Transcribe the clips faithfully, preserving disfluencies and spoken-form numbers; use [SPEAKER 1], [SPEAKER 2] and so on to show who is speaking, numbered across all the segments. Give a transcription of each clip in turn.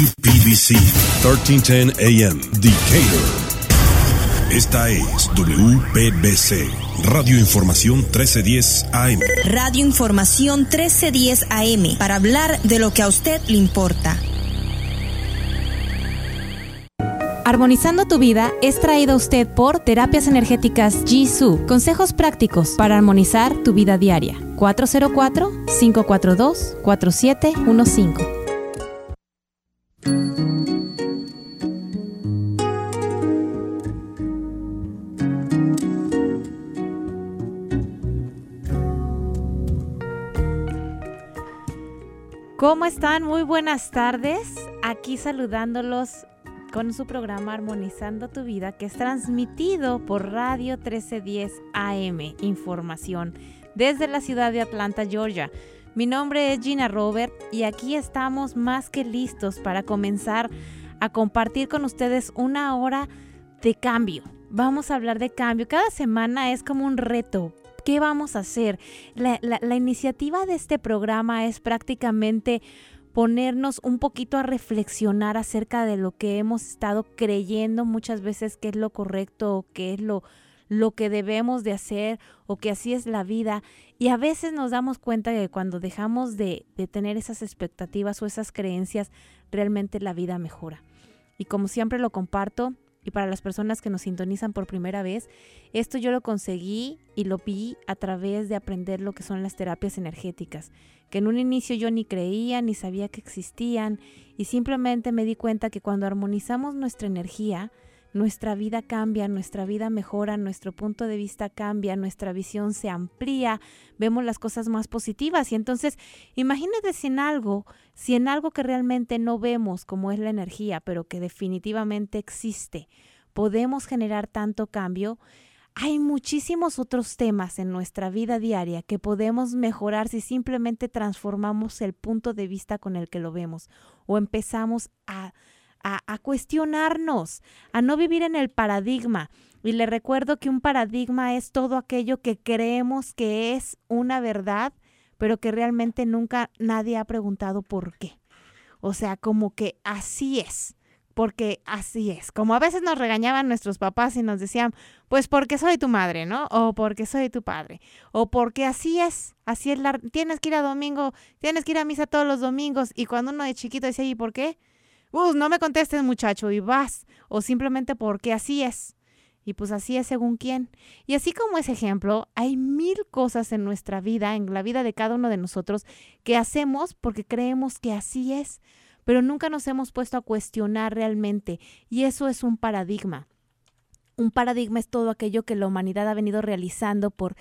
[SPEAKER 1] P B C, trece ten A M, Decatur. Esta es W P B C, Radio Información trece diez A M.
[SPEAKER 2] Radio Información trece diez A M, para hablar de lo que a usted le importa.
[SPEAKER 3] Armonizando tu vida es traído a usted por Terapias Energéticas Jisoo. Consejos prácticos para armonizar tu vida diaria. cuatro cero cuatro, cinco cuatro dos, cuatro siete uno cinco. ¿Cómo están? Muy buenas tardes. Aquí saludándolos con su programa Armonizando tu Vida, que es transmitido por Radio trece diez A M, información desde la ciudad de Atlanta, Georgia. Mi nombre es Gina Robert y aquí estamos más que listos para comenzar a compartir con ustedes una hora de cambio. Vamos a hablar de cambio. Cada semana es como un reto. ¿Qué vamos a hacer? La, la, la iniciativa de este programa es prácticamente ponernos un poquito a reflexionar acerca de lo que hemos estado creyendo muchas veces que es lo correcto o que es lo, lo que debemos de hacer o que así es la vida. Y a veces nos damos cuenta que cuando dejamos de, de tener esas expectativas o esas creencias, realmente la vida mejora. Y como siempre lo comparto, y para las personas que nos sintonizan por primera vez, esto yo lo conseguí y lo vi a través de aprender lo que son las terapias energéticas, que en un inicio yo ni creía ni sabía que existían, y simplemente me di cuenta que cuando armonizamos nuestra energía, nuestra vida cambia, nuestra vida mejora, nuestro punto de vista cambia, nuestra visión se amplía, vemos las cosas más positivas. Y entonces, imagínate si en algo, si en algo que realmente no vemos como es la energía, pero que definitivamente existe, podemos generar tanto cambio. Hay muchísimos otros temas en nuestra vida diaria que podemos mejorar si simplemente transformamos el punto de vista con el que lo vemos o empezamos a A, a cuestionarnos, a no vivir en el paradigma. Y le recuerdo que un paradigma es todo aquello que creemos que es una verdad, pero que realmente nunca nadie ha preguntado por qué. O sea, como que así es, porque así es. Como a veces nos regañaban nuestros papás y nos decían, pues porque soy tu madre, ¿no? O porque soy tu padre. O porque así es, así es, la, tienes que ir a domingo, tienes que ir a misa todos los domingos. Y cuando uno de chiquito decía, ¿y por qué? Uh, no me contestes, muchacho, y vas. O simplemente porque así es. Y pues así es según quién. Y así como ese ejemplo, hay mil cosas en nuestra vida, en la vida de cada uno de nosotros, que hacemos porque creemos que así es, pero nunca nos hemos puesto a cuestionar realmente. Y eso es un paradigma. Un paradigma es todo aquello que la humanidad ha venido realizando por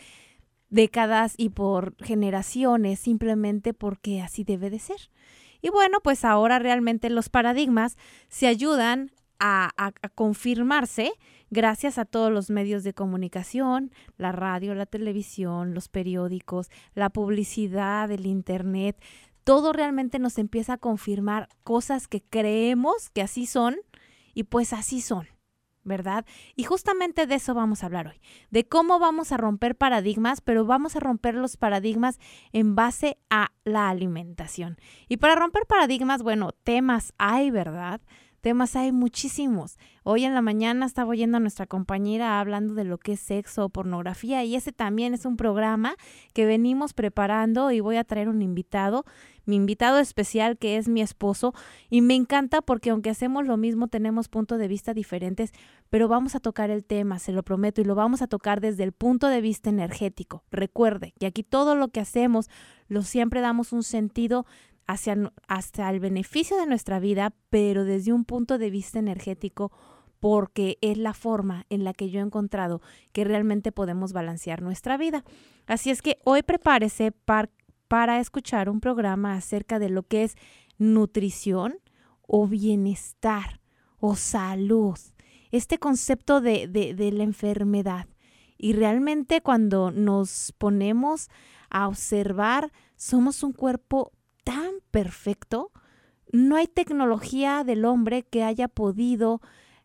[SPEAKER 3] décadas y por generaciones, simplemente porque así debe de ser. Y bueno, pues ahora realmente los paradigmas se ayudan a, a, a confirmarse gracias a todos los medios de comunicación, la radio, la televisión, los periódicos, la publicidad, el internet. Todo realmente nos empieza a confirmar cosas que creemos que así son y pues así son, ¿verdad? Y justamente de eso vamos a hablar hoy, de cómo vamos a romper paradigmas, pero vamos a romper los paradigmas en base a la alimentación. Y para romper paradigmas, bueno, temas hay, ¿verdad? Temas hay muchísimos. Hoy en la mañana estaba oyendo a nuestra compañera hablando de lo que es sexo o pornografía, y ese también es un programa que venimos preparando y voy a traer un invitado, mi invitado especial, que es mi esposo, y me encanta porque aunque hacemos lo mismo tenemos puntos de vista diferentes, pero vamos a tocar el tema, se lo prometo, y lo vamos a tocar desde el punto de vista energético. Recuerde que aquí todo lo que hacemos lo siempre damos un sentido hacia, hacia el beneficio de nuestra vida, pero desde un punto de vista energético, porque es la forma en la que yo he encontrado que realmente podemos balancear nuestra vida. Así es que hoy prepárese para, para escuchar un programa acerca de lo que es nutrición o bienestar o salud, este concepto de, de, de la enfermedad. Y realmente cuando nos ponemos a observar, somos un cuerpo tan perfecto, no hay tecnología del hombre que haya podido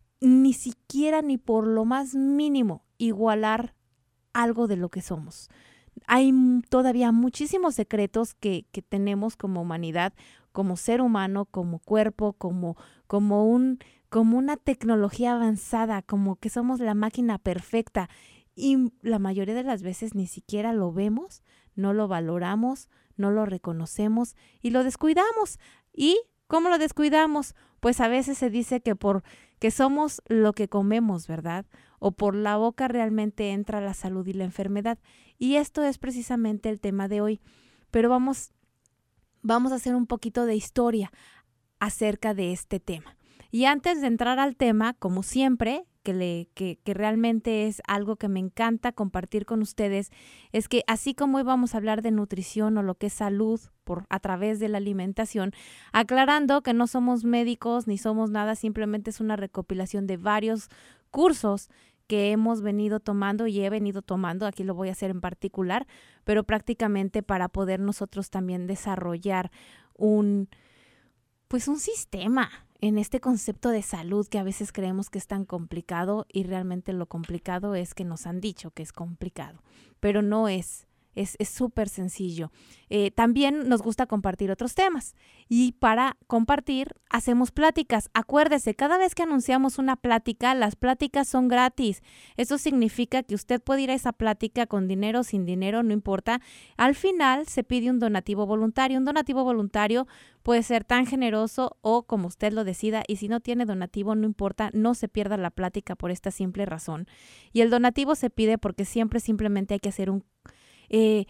[SPEAKER 3] ni siquiera ni por lo más mínimo igualar algo de lo que somos. Hay todavía muchísimos secretos que, que tenemos como humanidad, como ser humano, como cuerpo, como, como, un, como una tecnología avanzada, como que somos la máquina perfecta. Y la mayoría de las veces ni siquiera lo vemos, no lo valoramos, no lo reconocemos y lo descuidamos. ¿Y cómo lo descuidamos? Pues a veces se dice que por que somos lo que comemos, ¿verdad? O por la boca realmente entra la salud y la enfermedad. Y esto es precisamente el tema de hoy. Pero vamos, vamos a hacer un poquito de historia acerca de este tema. Y antes de entrar al tema, como siempre, que, le, que, que realmente es algo que me encanta compartir con ustedes, es que así como hoy vamos a hablar de nutrición o lo que es salud por, a través de la alimentación, aclarando que no somos médicos ni somos nada, simplemente es una recopilación de varios cursos que hemos venido tomando y he venido tomando, aquí lo voy a hacer en particular, pero prácticamente para poder nosotros también desarrollar un, pues un sistema en este concepto de salud que a veces creemos que es tan complicado y realmente lo complicado es que nos han dicho que es complicado, pero no es. Es súper sencillo. Eh, también nos gusta compartir otros temas y para compartir hacemos pláticas. Acuérdese, cada vez que anunciamos una plática, las pláticas son gratis. Eso significa que usted puede ir a esa plática con dinero o sin dinero, no importa. Al final se pide un donativo voluntario. Un donativo voluntario puede ser tan generoso o como usted lo decida y si no tiene donativo, no importa, no se pierda la plática por esta simple razón. Y el donativo se pide porque siempre simplemente hay que hacer un Eh,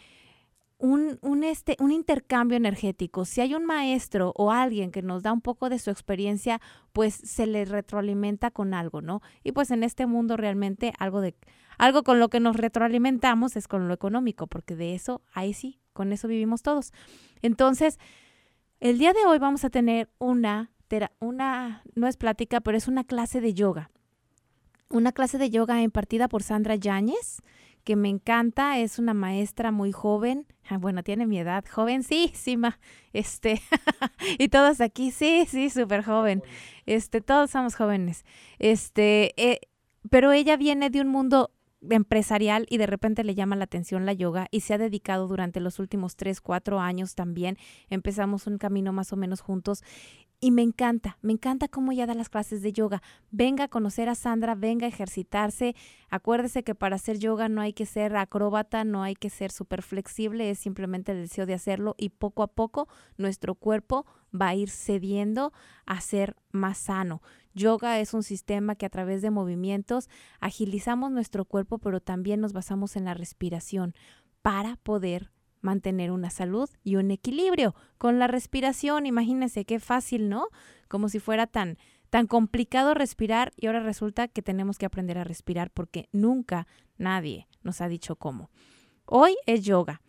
[SPEAKER 3] un, un, este, un intercambio energético. Si hay un maestro o alguien que nos da un poco de su experiencia, pues se le retroalimenta con algo, ¿no? Y pues en este mundo realmente algo, de, algo con lo que nos retroalimentamos es con lo económico, porque de eso, ahí sí, con eso vivimos todos. Entonces, el día de hoy vamos a tener una, una no es plática, pero es una clase de yoga. Una clase de yoga impartida por Sandra Yáñez, que me encanta, es una maestra muy joven, bueno, tiene mi edad, jovencísima, este, y todos aquí, sí, sí, súper joven, este, todos somos jóvenes, este, eh, pero ella viene de un mundo empresarial y de repente le llama la atención la yoga y se ha dedicado durante los últimos tres, cuatro años también, empezamos un camino más o menos juntos. Y me encanta, me encanta cómo ella da las clases de yoga. Venga a conocer a Sandra, venga a ejercitarse. Acuérdese que para hacer yoga no hay que ser acróbata, no hay que ser súper flexible, es simplemente el deseo de hacerlo y poco a poco nuestro cuerpo va a ir cediendo a ser más sano. Yoga es un sistema que a través de movimientos agilizamos nuestro cuerpo, pero también nos basamos en la respiración para poder mantener una salud y un equilibrio con la respiración. Imagínense qué fácil, ¿no? Como si fuera tan, tan complicado respirar y ahora resulta que tenemos que aprender a respirar porque nunca nadie nos ha dicho cómo. Hoy es yoga.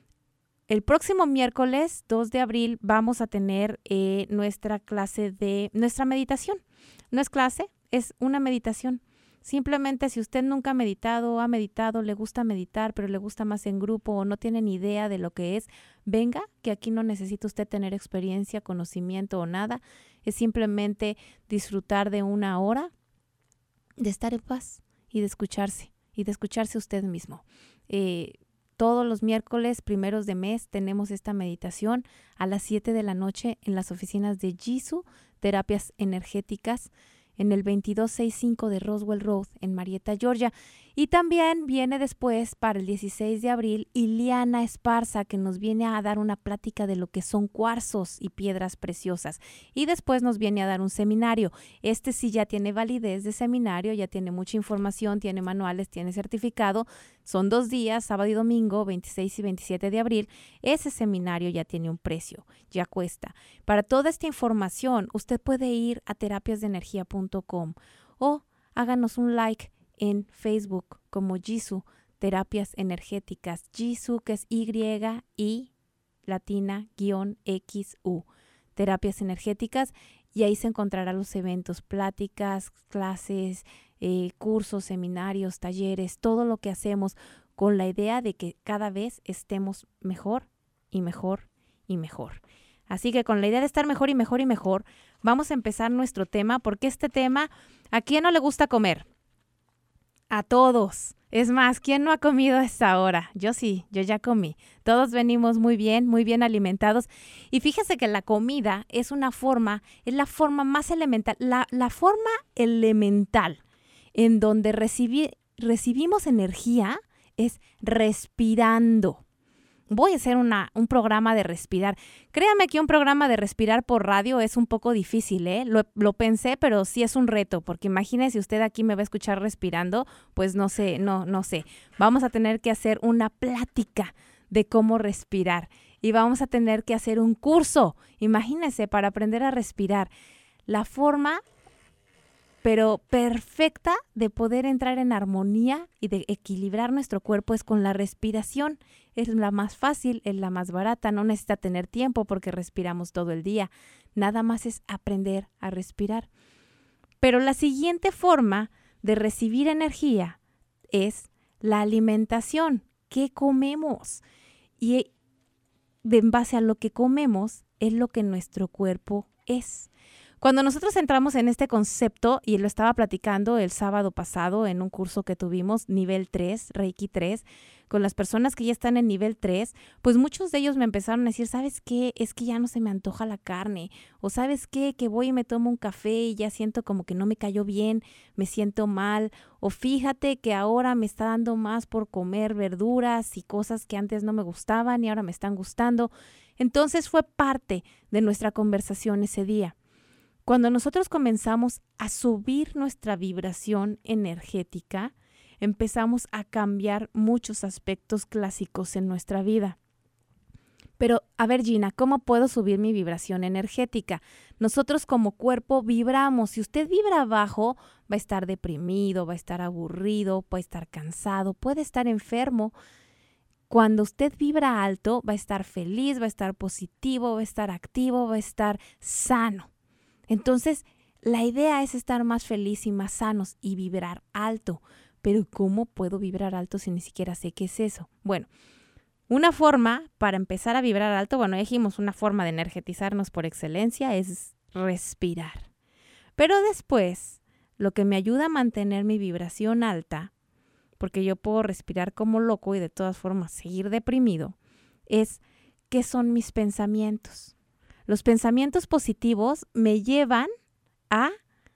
[SPEAKER 3] El próximo miércoles dos de abril vamos a tener eh, nuestra clase de, nuestra meditación. No es clase, es una meditación. Simplemente si usted nunca ha meditado, ha meditado, le gusta meditar, pero le gusta más en grupo o no tiene ni idea de lo que es, venga, que aquí no necesita usted tener experiencia, conocimiento o nada. Es simplemente disfrutar de una hora de estar en paz y de escucharse, y de escucharse usted mismo. Eh, todos los miércoles primeros de mes tenemos esta meditación a las siete de la noche en las oficinas de Jisoo, Terapias Energéticas, en el veintidós sesenta y cinco de Roswell Road, en Marietta, Georgia. Y también viene después, para el dieciséis de abril, Iliana Esparza, que nos viene a dar una plática de lo que son cuarzos y piedras preciosas. Y después nos viene a dar un seminario. Este sí ya tiene validez de seminario, ya tiene mucha información, tiene manuales, tiene certificado. Son dos días, sábado y domingo, veintiséis y veintisiete de abril. Ese seminario ya tiene un precio, ya cuesta. Para toda esta información, usted puede ir a terapias de energía punto com o háganos un like en Facebook como Jisoo Terapias Energéticas. Jisoo, que es Y y latina guión X U. Terapias Energéticas, y ahí se encontrarán los eventos, pláticas, clases, eh, cursos, seminarios, talleres, todo lo que hacemos con la idea de que cada vez estemos mejor y mejor y mejor. Así que con la idea de estar mejor y mejor y mejor, vamos a empezar nuestro tema, porque este tema, ¿a quién no le gusta comer? A todos, Es más, ¿quién no ha comido a esta hora? Yo sí, yo ya comí. Todos venimos muy bien, muy bien alimentados. Y fíjese que la comida es una forma, es la forma más elemental, la, la forma elemental en donde recibi, recibimos energía es respirando. Voy a hacer una, un programa de respirar. Créame que un programa de respirar por radio es un poco difícil, ¿eh? Lo, lo pensé, pero sí es un reto, porque imagínese usted aquí me va a escuchar respirando, pues no sé, no, no sé. Vamos a tener que hacer una plática de cómo respirar y vamos a tener que hacer un curso, imagínese, para aprender a respirar. La forma, pero perfecta, de poder entrar en armonía y de equilibrar nuestro cuerpo es con la respiración. Es la más fácil, es la más barata, no necesita tener tiempo porque respiramos todo el día. Nada más es aprender a respirar. Pero la siguiente forma de recibir energía es la alimentación. ¿Qué comemos? Y de en base a lo que comemos es lo que nuestro cuerpo es. Cuando nosotros entramos en este concepto, y lo estaba platicando el sábado pasado en un curso que tuvimos, nivel tres, Reiki tres, con las personas que ya están en nivel tres, pues muchos de ellos me empezaron a decir, ¿sabes qué? Es que ya no se me antoja la carne. O ¿sabes qué? Que voy y me tomo un café y ya siento como que no me cayó bien, me siento mal. O fíjate que ahora me está dando más por comer verduras y cosas que antes no me gustaban y ahora me están gustando. Entonces fue parte de nuestra conversación ese día. Cuando nosotros comenzamos a subir nuestra vibración energética, empezamos a cambiar muchos aspectos clásicos en nuestra vida. Pero, a ver, Gina, ¿cómo puedo subir mi vibración energética? Nosotros como cuerpo vibramos. Si usted vibra bajo, va a estar deprimido, va a estar aburrido, puede estar cansado, puede estar enfermo. Cuando usted vibra alto, va a estar feliz, va a estar positivo, va a estar activo, va a estar sano. Entonces, la idea es estar más feliz y más sanos y vibrar alto. Pero ¿cómo puedo vibrar alto si ni siquiera sé qué es eso? Bueno, una forma para empezar a vibrar alto, bueno, dijimos una forma de energetizarnos por excelencia es respirar. Pero después, lo que me ayuda a mantener mi vibración alta, porque yo puedo respirar como loco y de todas formas seguir deprimido, es ¿qué son mis pensamientos? Los pensamientos positivos me llevan a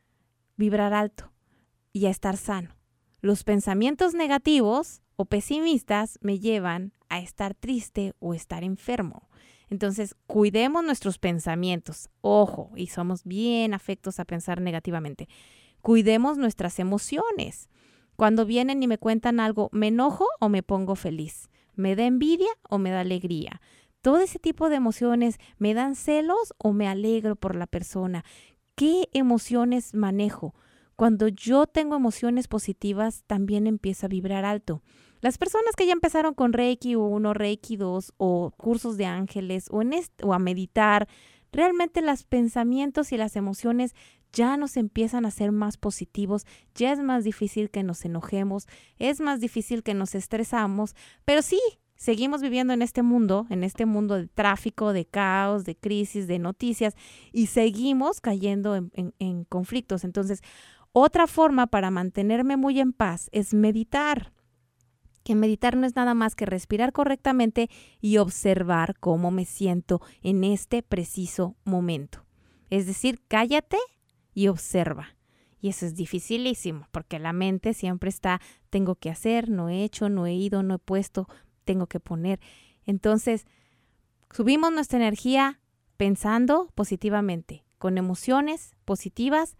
[SPEAKER 3] vibrar alto y a estar sano. Los pensamientos negativos o pesimistas me llevan a estar triste o estar enfermo. Entonces, cuidemos nuestros pensamientos. Ojo, y somos bien afectos a pensar negativamente. Cuidemos nuestras emociones. Cuando vienen y me cuentan algo, ¿me enojo o me pongo feliz? ¿Me da envidia o me da alegría? Todo ese tipo de emociones, ¿me dan celos o me alegro por la persona? ¿Qué emociones manejo? Cuando yo tengo emociones positivas, también empiezo a vibrar alto. Las personas que ya empezaron con Reiki uno, Reiki dos o cursos de ángeles o, en este, o a meditar, realmente los pensamientos y las emociones ya nos empiezan a ser más positivos, ya es más difícil que nos enojemos, es más difícil que nos estresamos, pero sí, seguimos viviendo en este mundo, en este mundo de tráfico, de caos, de crisis, de noticias y seguimos cayendo en, en, en conflictos. Entonces, otra forma para mantenerme muy en paz es meditar. Que meditar no es nada más que respirar correctamente y observar cómo me siento en este preciso momento. Es decir, cállate y observa. Y eso es dificilísimo porque la mente siempre está, tengo que hacer, no he hecho, no he ido, no he puesto, tengo que poner. Entonces, subimos nuestra energía pensando positivamente, con emociones positivas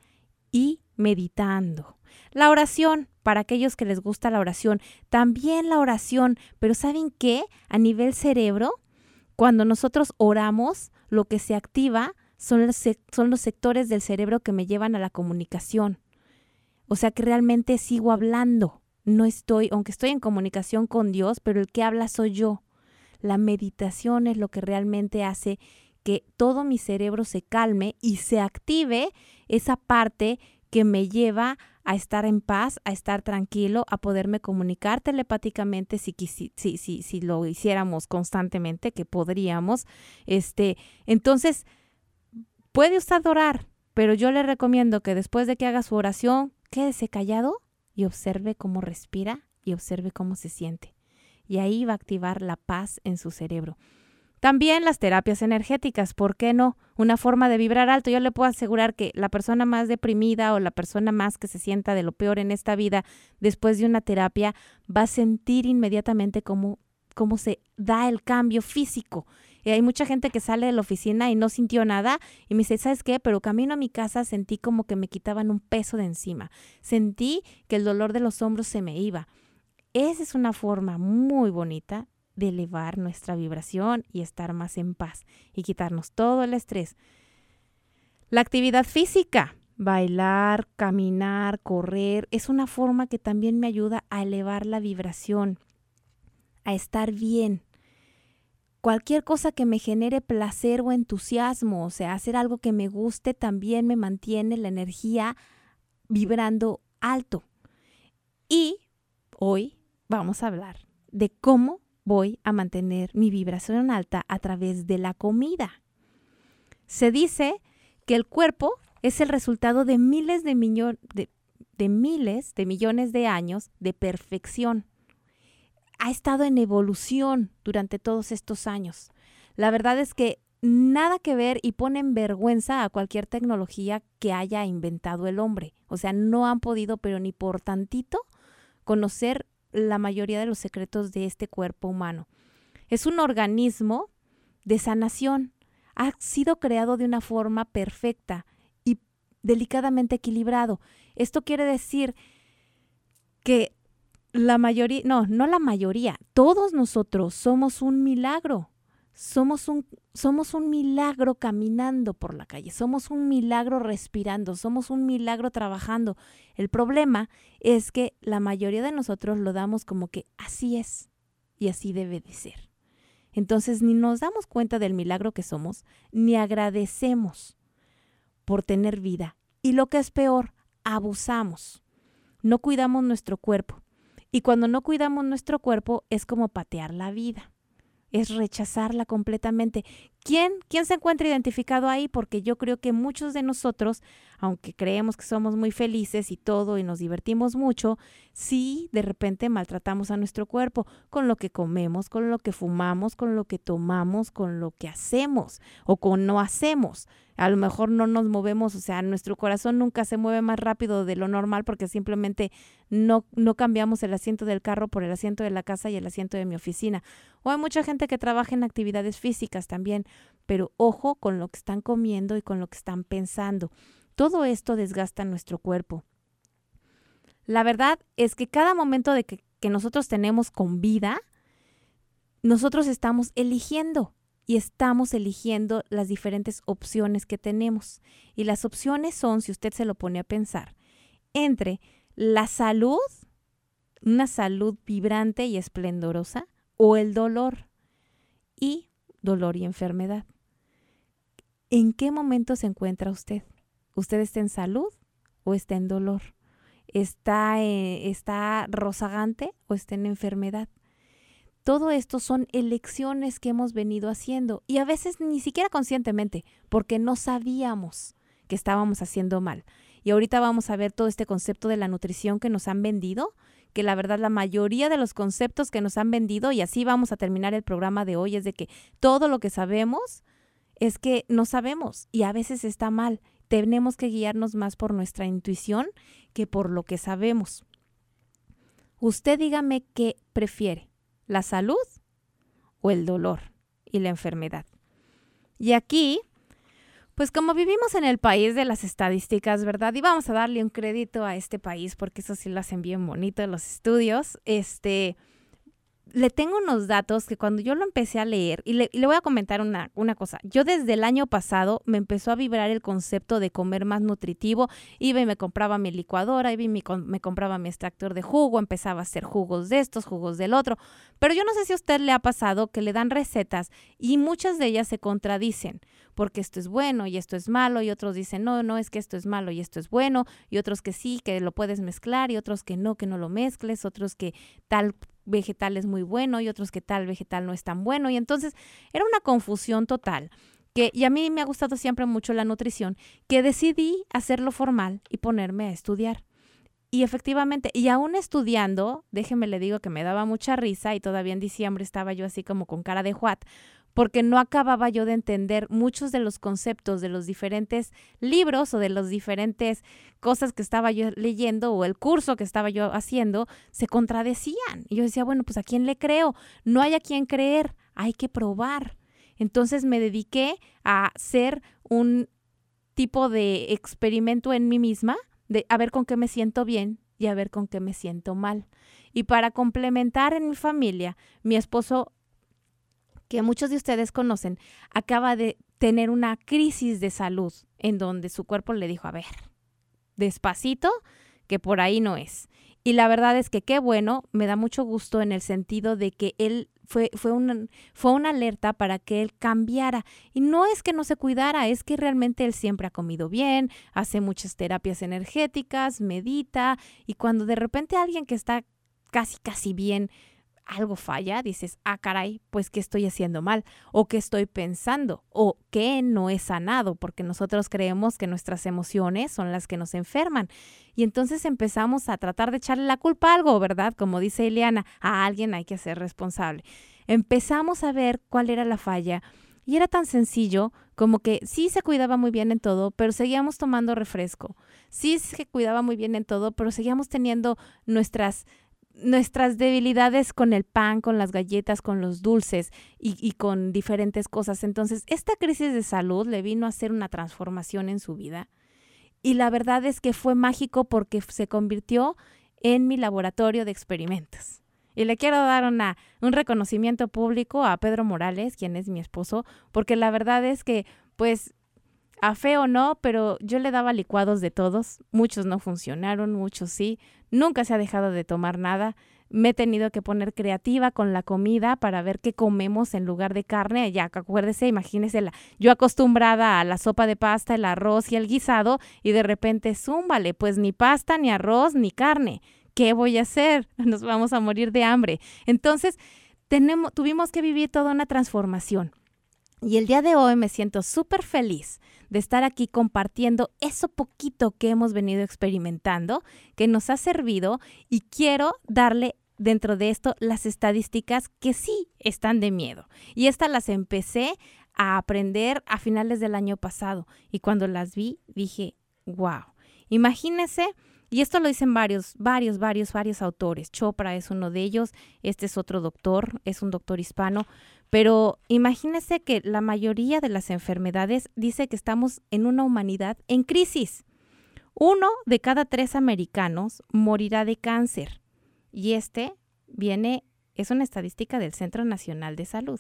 [SPEAKER 3] y meditando. La oración, para aquellos que les gusta la oración, también la oración, pero ¿saben qué? A nivel cerebro, cuando nosotros oramos, lo que se activa son los, son los sectores del cerebro que me llevan a la comunicación. O sea que realmente sigo hablando. No estoy, aunque estoy en comunicación con Dios, pero el que habla soy yo. La meditación es lo que realmente hace que todo mi cerebro se calme y se active esa parte que me lleva a estar en paz, a estar tranquilo, a poderme comunicar telepáticamente si, si, si, si, si lo hiciéramos constantemente, que podríamos. Este, entonces, puede usted orar, pero yo le recomiendo que después de que haga su oración, quédese callado y observe cómo respira y observe cómo se siente. Y ahí va a activar la paz en su cerebro. También las terapias energéticas, ¿por qué no? Una forma de vibrar alto. Yo le puedo asegurar que la persona más deprimida o la persona más que se sienta de lo peor en esta vida, después de una terapia, va a sentir inmediatamente cómo, cómo se da el cambio físico. Y hay mucha gente que sale de la oficina y no sintió nada y me dice, ¿sabes qué? Pero camino a mi casa sentí como que me quitaban un peso de encima. Sentí que el dolor de los hombros se me iba. Esa es una forma muy bonita de elevar nuestra vibración y estar más en paz y quitarnos todo el estrés. La actividad física, bailar, caminar, correr, es una forma que también me ayuda a elevar la vibración, a estar bien. Cualquier cosa que me genere placer o entusiasmo, o sea, hacer algo que me guste, también me mantiene la energía vibrando alto. Y hoy vamos a hablar de cómo voy a mantener mi vibración alta a través de la comida. Se dice que el cuerpo es el resultado de miles de, millo- de, de miles de millones de años de perfección. Ha estado en evolución durante todos estos años. La verdad es que nada que ver y pone en vergüenza a cualquier tecnología que haya inventado el hombre. O sea, no han podido, pero ni por tantito, conocer la mayoría de los secretos de este cuerpo humano. Es un organismo de sanación. Ha sido creado de una forma perfecta y delicadamente equilibrado. Esto quiere decir que la mayoría, no, no la mayoría, todos nosotros somos un milagro. Somos un, somos un milagro caminando por la calle, somos un milagro respirando, somos un milagro trabajando. El problema es que la mayoría de nosotros lo damos como que así es y así debe de ser. Entonces ni nos damos cuenta del milagro que somos, ni agradecemos por tener vida. Y lo que es peor, abusamos. No cuidamos nuestro cuerpo. Y cuando no cuidamos nuestro cuerpo es como patear la vida. Es rechazarla completamente. ¿Quién, ¿Quién se encuentra identificado ahí? Porque yo creo que muchos de nosotros, aunque creemos que somos muy felices y todo y nos divertimos mucho, sí de repente maltratamos a nuestro cuerpo con lo que comemos, con lo que fumamos, con lo que tomamos, con lo que hacemos o con no hacemos. A lo mejor no nos movemos, o sea, nuestro corazón nunca se mueve más rápido de lo normal porque simplemente no, no cambiamos el asiento del carro por el asiento de la casa y el asiento de mi oficina. O hay mucha gente que trabaja en actividades físicas también, pero ojo con lo que están comiendo y con lo que están pensando. Todo esto desgasta nuestro cuerpo. La verdad es que cada momento de que, que nosotros tenemos con vida, nosotros estamos eligiendo. Y estamos eligiendo las diferentes opciones que tenemos. Y las opciones son, si usted se lo pone a pensar, entre la salud, una salud vibrante y esplendorosa, o el dolor, y dolor y enfermedad. ¿En qué momento se encuentra usted? ¿Usted está en salud o está en dolor? ¿Está, eh, está rozagante o está en enfermedad? Todo esto son elecciones que hemos venido haciendo y a veces ni siquiera conscientemente, porque no sabíamos que estábamos haciendo mal. Y ahorita vamos a ver todo este concepto de la nutrición que nos han vendido, que la verdad la mayoría de los conceptos que nos han vendido, y así vamos a terminar el programa de hoy, es de que todo lo que sabemos es que no sabemos y a veces está mal. Tenemos que guiarnos más por nuestra intuición que por lo que sabemos. Usted dígame qué prefiere. ¿La salud o el dolor y la enfermedad? Y aquí, pues como vivimos en el país de las estadísticas, ¿verdad? Y vamos a darle un crédito a este país porque eso sí lo hacen bien bonito los estudios. Este, le tengo unos datos que cuando yo lo empecé a leer, y le, y le voy a comentar una, una cosa. Yo desde el año pasado me empezó a vibrar el concepto de comer más nutritivo. Iba y me compraba mi licuadora, iba y me, me compraba mi extractor de jugo, empezaba a hacer jugos de estos, jugos del otro. Pero yo no sé si a usted le ha pasado que le dan recetas y muchas de ellas se contradicen. Porque esto es bueno y esto es malo, y otros dicen, no, no, es que esto es malo y esto es bueno, y otros que sí, que lo puedes mezclar, y otros que no, que no lo mezcles, otros que tal vegetal es muy bueno y otros que tal vegetal no es tan bueno. Y entonces era una confusión total. Que, y a mí me ha gustado siempre mucho la nutrición, que decidí hacerlo formal y ponerme a estudiar. Y efectivamente, y aún estudiando, déjeme le digo que me daba mucha risa y todavía en diciembre estaba yo así como con cara de what, porque no acababa yo de entender muchos de los conceptos de los diferentes libros o de las diferentes cosas que estaba yo leyendo o el curso que estaba yo haciendo, se contradecían. Y yo decía, bueno, pues ¿a quién le creo? No hay a quién creer, hay que probar. Entonces me dediqué a hacer un tipo de experimento en mí misma, de a ver con qué me siento bien y a ver con qué me siento mal. Y para complementar en mi familia, mi esposo, que muchos de ustedes conocen, acaba de tener una crisis de salud en donde su cuerpo le dijo, a ver, despacito, que por ahí no es. Y la verdad es que qué bueno, me da mucho gusto en el sentido de que él fue, fue, una, fue una alerta para que él cambiara. Y no es que no se cuidara, es que realmente él siempre ha comido bien, hace muchas terapias energéticas, medita, y cuando de repente alguien que está casi, casi bien, algo falla, dices, ah, caray, pues ¿qué estoy haciendo mal? ¿O qué estoy pensando? ¿O qué no he sanado? Porque nosotros creemos que nuestras emociones son las que nos enferman. Y entonces empezamos a tratar de echarle la culpa a algo, ¿verdad? Como dice Ileana, a alguien hay que ser responsable. Empezamos a ver cuál era la falla y era tan sencillo como que sí se cuidaba muy bien en todo, pero seguíamos tomando refresco. Sí se cuidaba muy bien en todo, pero seguíamos teniendo nuestras nuestras debilidades con el pan, con las galletas, con los dulces y, y con diferentes cosas. Entonces, esta crisis de salud le vino a hacer una transformación en su vida. Y la verdad es que fue mágico porque se convirtió en mi laboratorio de experimentos. Y le quiero dar una, un reconocimiento público a Pedro Morales, quien es mi esposo, porque la verdad es que, pues, a fe o no, pero yo le daba licuados de todos. Muchos no funcionaron, muchos sí. Nunca se ha dejado de tomar nada. Me he tenido que poner creativa con la comida para ver qué comemos en lugar de carne. Ya, acuérdese, imagínese, la, yo acostumbrada a la sopa de pasta, el arroz y el guisado, y de repente, zúmbale, pues ni pasta, ni arroz, ni carne. ¿Qué voy a hacer? Nos vamos a morir de hambre. Entonces, tenemos, tuvimos que vivir toda una transformación. Y el día de hoy me siento súper feliz de estar aquí compartiendo eso poquito que hemos venido experimentando, que nos ha servido, y quiero darle dentro de esto las estadísticas que sí están de miedo. Y estas las empecé a aprender a finales del año pasado y cuando las vi dije, wow, imagínense. Y esto lo dicen varios, varios, varios, varios autores. Chopra es uno de ellos, este es otro doctor, es un doctor hispano. Pero imagínense que la mayoría de las enfermedades dice que estamos en una humanidad en crisis. Uno de cada tres americanos morirá de cáncer. Y este viene, es una estadística del Centro Nacional de Salud.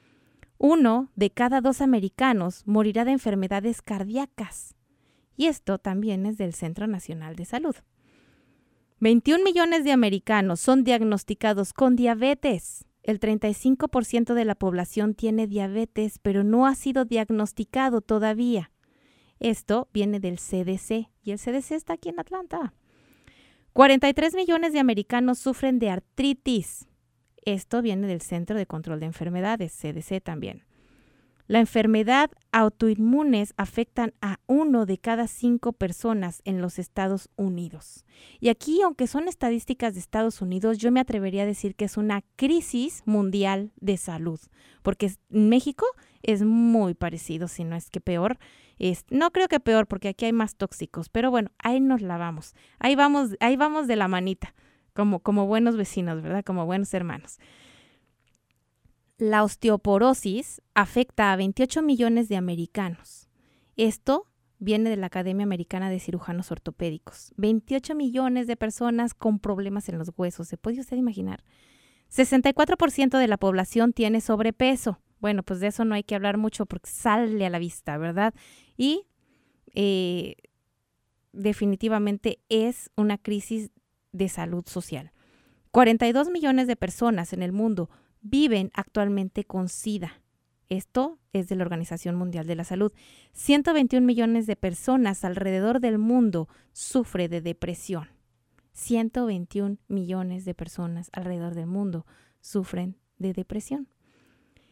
[SPEAKER 3] Uno de cada dos americanos morirá de enfermedades cardíacas. Y esto también es del Centro Nacional de Salud. veintiún millones de americanos son diagnosticados con diabetes. El treinta y cinco por ciento de la población tiene diabetes, pero no ha sido diagnosticado todavía. Esto viene del C D C y el C D C está aquí en Atlanta. cuarenta y tres millones de americanos sufren de artritis. Esto viene del Centro de Control de Enfermedades, C D C también. La enfermedad autoinmunes afectan a uno de cada cinco personas en los Estados Unidos. Y aquí, aunque son estadísticas de Estados Unidos, yo me atrevería a decir que es una crisis mundial de salud, porque en México es muy parecido, si no es que peor. Es, no creo que peor, porque aquí hay más tóxicos, pero bueno, ahí nos la vamos. Ahí vamos, ahí vamos de la manita, como, como buenos vecinos, ¿verdad? Como buenos hermanos. La osteoporosis afecta a veintiocho millones de americanos. Esto viene de la Academia Americana de Cirujanos Ortopédicos. veintiocho millones de personas con problemas en los huesos. ¿Se puede usted imaginar? sesenta y cuatro por ciento de la población tiene sobrepeso. Bueno, pues de eso no hay que hablar mucho porque sale a la vista, ¿verdad? Y eh, definitivamente es una crisis de salud social. cuarenta y dos millones de personas en el mundo viven actualmente con SIDA. Esto es de la Organización Mundial de la Salud. ciento veintiún millones de personas alrededor del mundo sufren de depresión. ciento veintiún millones de personas alrededor del mundo sufren de depresión.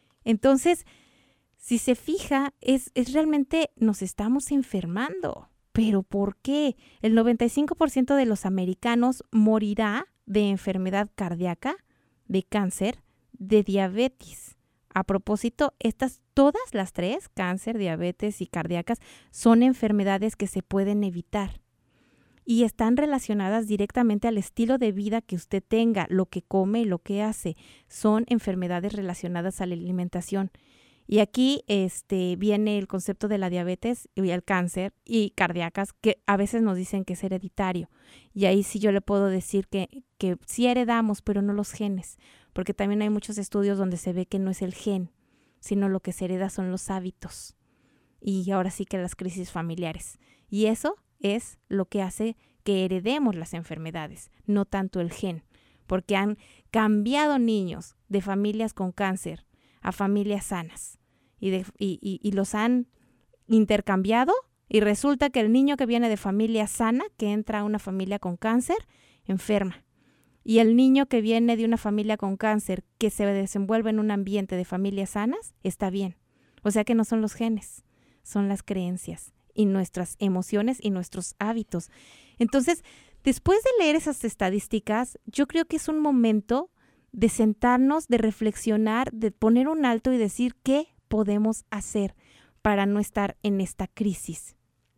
[SPEAKER 3] Entonces, si se fija, es, es realmente nos estamos enfermando. ¿Pero por qué? El noventa y cinco por ciento de los americanos morirá de enfermedad cardíaca, de cáncer, de diabetes. A propósito, estas todas las tres, cáncer, diabetes y cardíacas, son enfermedades que se pueden evitar y están relacionadas directamente al estilo de vida que usted tenga, lo que come y lo que hace. Son enfermedades relacionadas a la alimentación. Y aquí este, viene el concepto de la diabetes y el cáncer y cardíacas, que a veces nos dicen que es hereditario. Y ahí sí yo le puedo decir que, que sí heredamos, pero no los genes, porque también hay muchos estudios donde se ve que no es el gen, sino lo que se hereda son los hábitos. Y ahora sí que las crisis familiares. Y eso es lo que hace que heredemos las enfermedades, no tanto el gen, porque han cambiado niños de familias con cáncer a familias sanas. Y, de, y, y, y los han intercambiado y resulta que el niño que viene de familia sana, que entra a una familia con cáncer, enferma. Y el niño que viene de una familia con cáncer, que se desenvuelve en un ambiente de familias sanas, está bien. O sea que no son los genes, son las creencias y nuestras emociones y nuestros hábitos. Entonces, después de leer esas estadísticas, yo creo que es un momento de sentarnos, de reflexionar, de poner un alto y decir qué podemos hacer para no estar en esta crisis.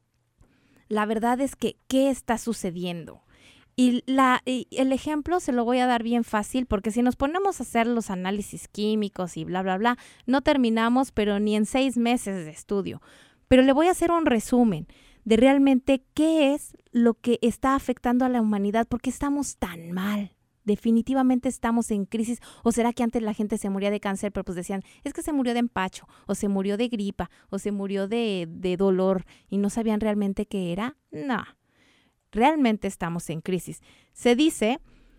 [SPEAKER 3] La verdad es que, ¿qué está sucediendo? Y, la, y el ejemplo se lo voy a dar bien fácil, porque si nos ponemos a hacer los análisis químicos y bla, bla, bla, no terminamos, pero ni en seis meses de estudio. Pero le voy a hacer un resumen de realmente qué es lo que está afectando a la humanidad, por qué estamos tan mal. Definitivamente estamos en crisis. ¿O será que antes la gente se moría de cáncer, pero pues decían, es que se murió de empacho, o se murió de gripa, o se murió de, de dolor, y no sabían realmente qué era? No, realmente estamos en crisis. Se dice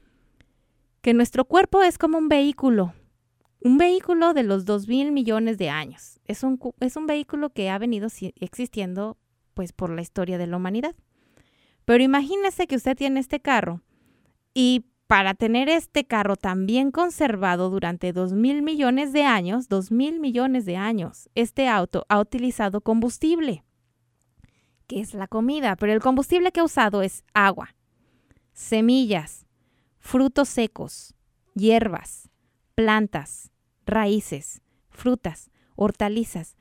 [SPEAKER 3] que nuestro cuerpo es como un vehículo, un vehículo de los dos mil millones de años. Es un, es un vehículo que ha venido existiendo pues por la historia de la humanidad. Pero imagínese que usted tiene este carro y para tener este carro tan bien conservado durante dos mil millones de años, dos mil millones de años, este auto ha utilizado combustible, que es la comida, pero el combustible que ha usado es agua, semillas, frutos secos, hierbas, plantas, raíces, frutas, hortalizas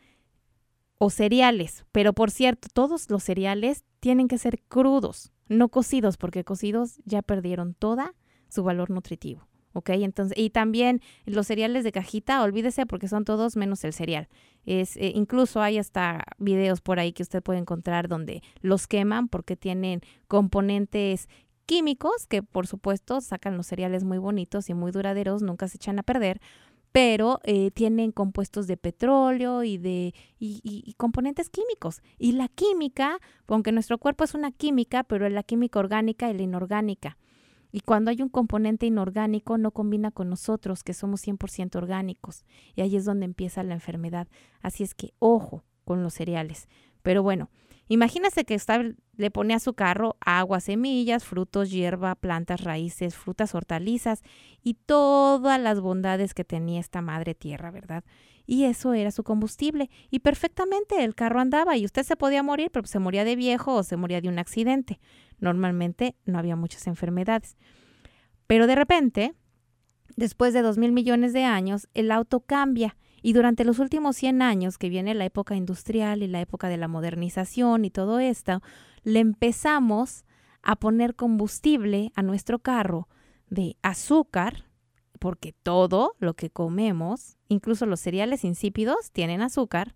[SPEAKER 3] o cereales. Pero por cierto, todos los cereales tienen que ser crudos, no cocidos, porque cocidos ya perdieron toda su valor nutritivo, ¿ok? Entonces, y también los cereales de cajita, olvídese porque son todos menos el cereal. Es, eh, incluso hay hasta videos por ahí que usted puede encontrar donde los queman porque tienen componentes químicos que por supuesto sacan los cereales muy bonitos y muy duraderos, nunca se echan a perder, pero eh, tienen compuestos de petróleo y de y, y, y componentes químicos. Y la química, aunque nuestro cuerpo es una química, pero es la química orgánica y la inorgánica. Y cuando hay un componente inorgánico no combina con nosotros, que somos cien por ciento orgánicos. Y ahí es donde empieza la enfermedad. Así es que ojo con los cereales. Pero bueno, imagínese que usted le pone a su carro agua, semillas, frutos, hierba, plantas, raíces, frutas, hortalizas y todas las bondades que tenía esta madre tierra, ¿verdad? Y eso era su combustible. Y perfectamente el carro andaba y usted se podía morir, pero se moría de viejo o se moría de un accidente. Normalmente no había muchas enfermedades. Pero de repente, después de dos mil millones de años, el auto cambia. Y durante los últimos cien años, que viene la época industrial y la época de la modernización y todo esto, le empezamos a poner combustible a nuestro carro de azúcar, porque todo lo que comemos, incluso los cereales insípidos, tienen azúcar.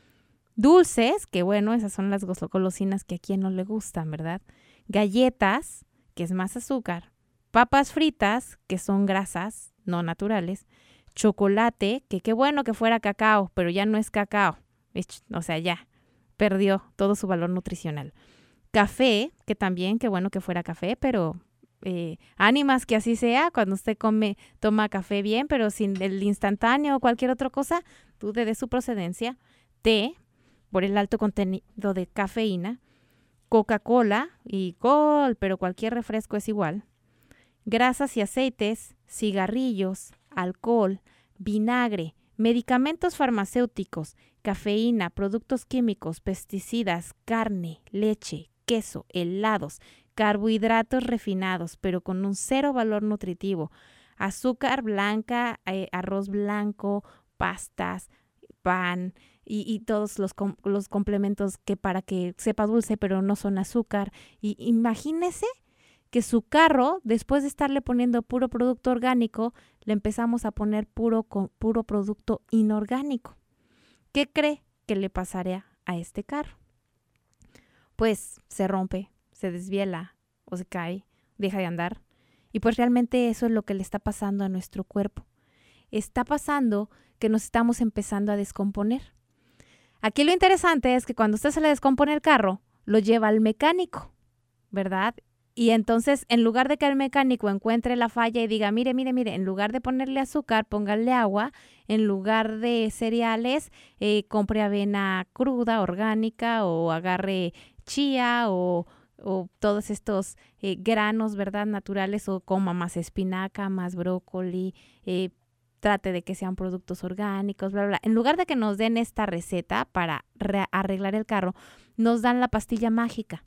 [SPEAKER 3] Dulces, que bueno, esas son las golosinas que a quien no le gustan, ¿verdad? Galletas, que es más azúcar. Papas fritas, que son grasas no naturales. Chocolate, que qué bueno que fuera cacao, pero ya no es cacao. O sea, ya perdió todo su valor nutricional. Café, que también, qué bueno que fuera café, pero eh, ánimas que así sea, cuando usted come, toma café bien, pero sin el instantáneo o cualquier otra cosa, dude de su procedencia. Té, por el alto contenido de cafeína. Coca-Cola y Col, pero cualquier refresco es igual. Grasas y aceites, cigarrillos, alcohol, vinagre, medicamentos farmacéuticos, cafeína, productos químicos, pesticidas, carne, leche, queso, helados, carbohidratos refinados, pero con un cero valor nutritivo, azúcar blanca, eh, arroz blanco, pastas, pan y, y todos los, com- los complementos que para que sepa dulce, pero no son azúcar. Y imagínese que su carro, después de estarle poniendo puro producto orgánico, le empezamos a poner puro, co- puro producto inorgánico. ¿Qué cree que le pasaría a este carro? Pues se rompe, se desviela o se cae, deja de andar. Y pues realmente eso es lo que le está pasando a nuestro cuerpo. Está pasando que nos estamos empezando a descomponer. Aquí lo interesante es que cuando usted se le descompone el carro, lo lleva al mecánico, ¿verdad? Y entonces, en lugar de que el mecánico encuentre la falla y diga, mire, mire, mire, en lugar de ponerle azúcar, póngale agua, en lugar de cereales, eh, compre avena cruda, orgánica, o agarre chía, o, o todos estos eh, granos, ¿verdad?, naturales, o coma más espinaca, más brócoli, eh, trate de que sean productos orgánicos, bla, bla, bla. En lugar de que nos den esta receta para re- arreglar el carro, nos dan la pastilla mágica.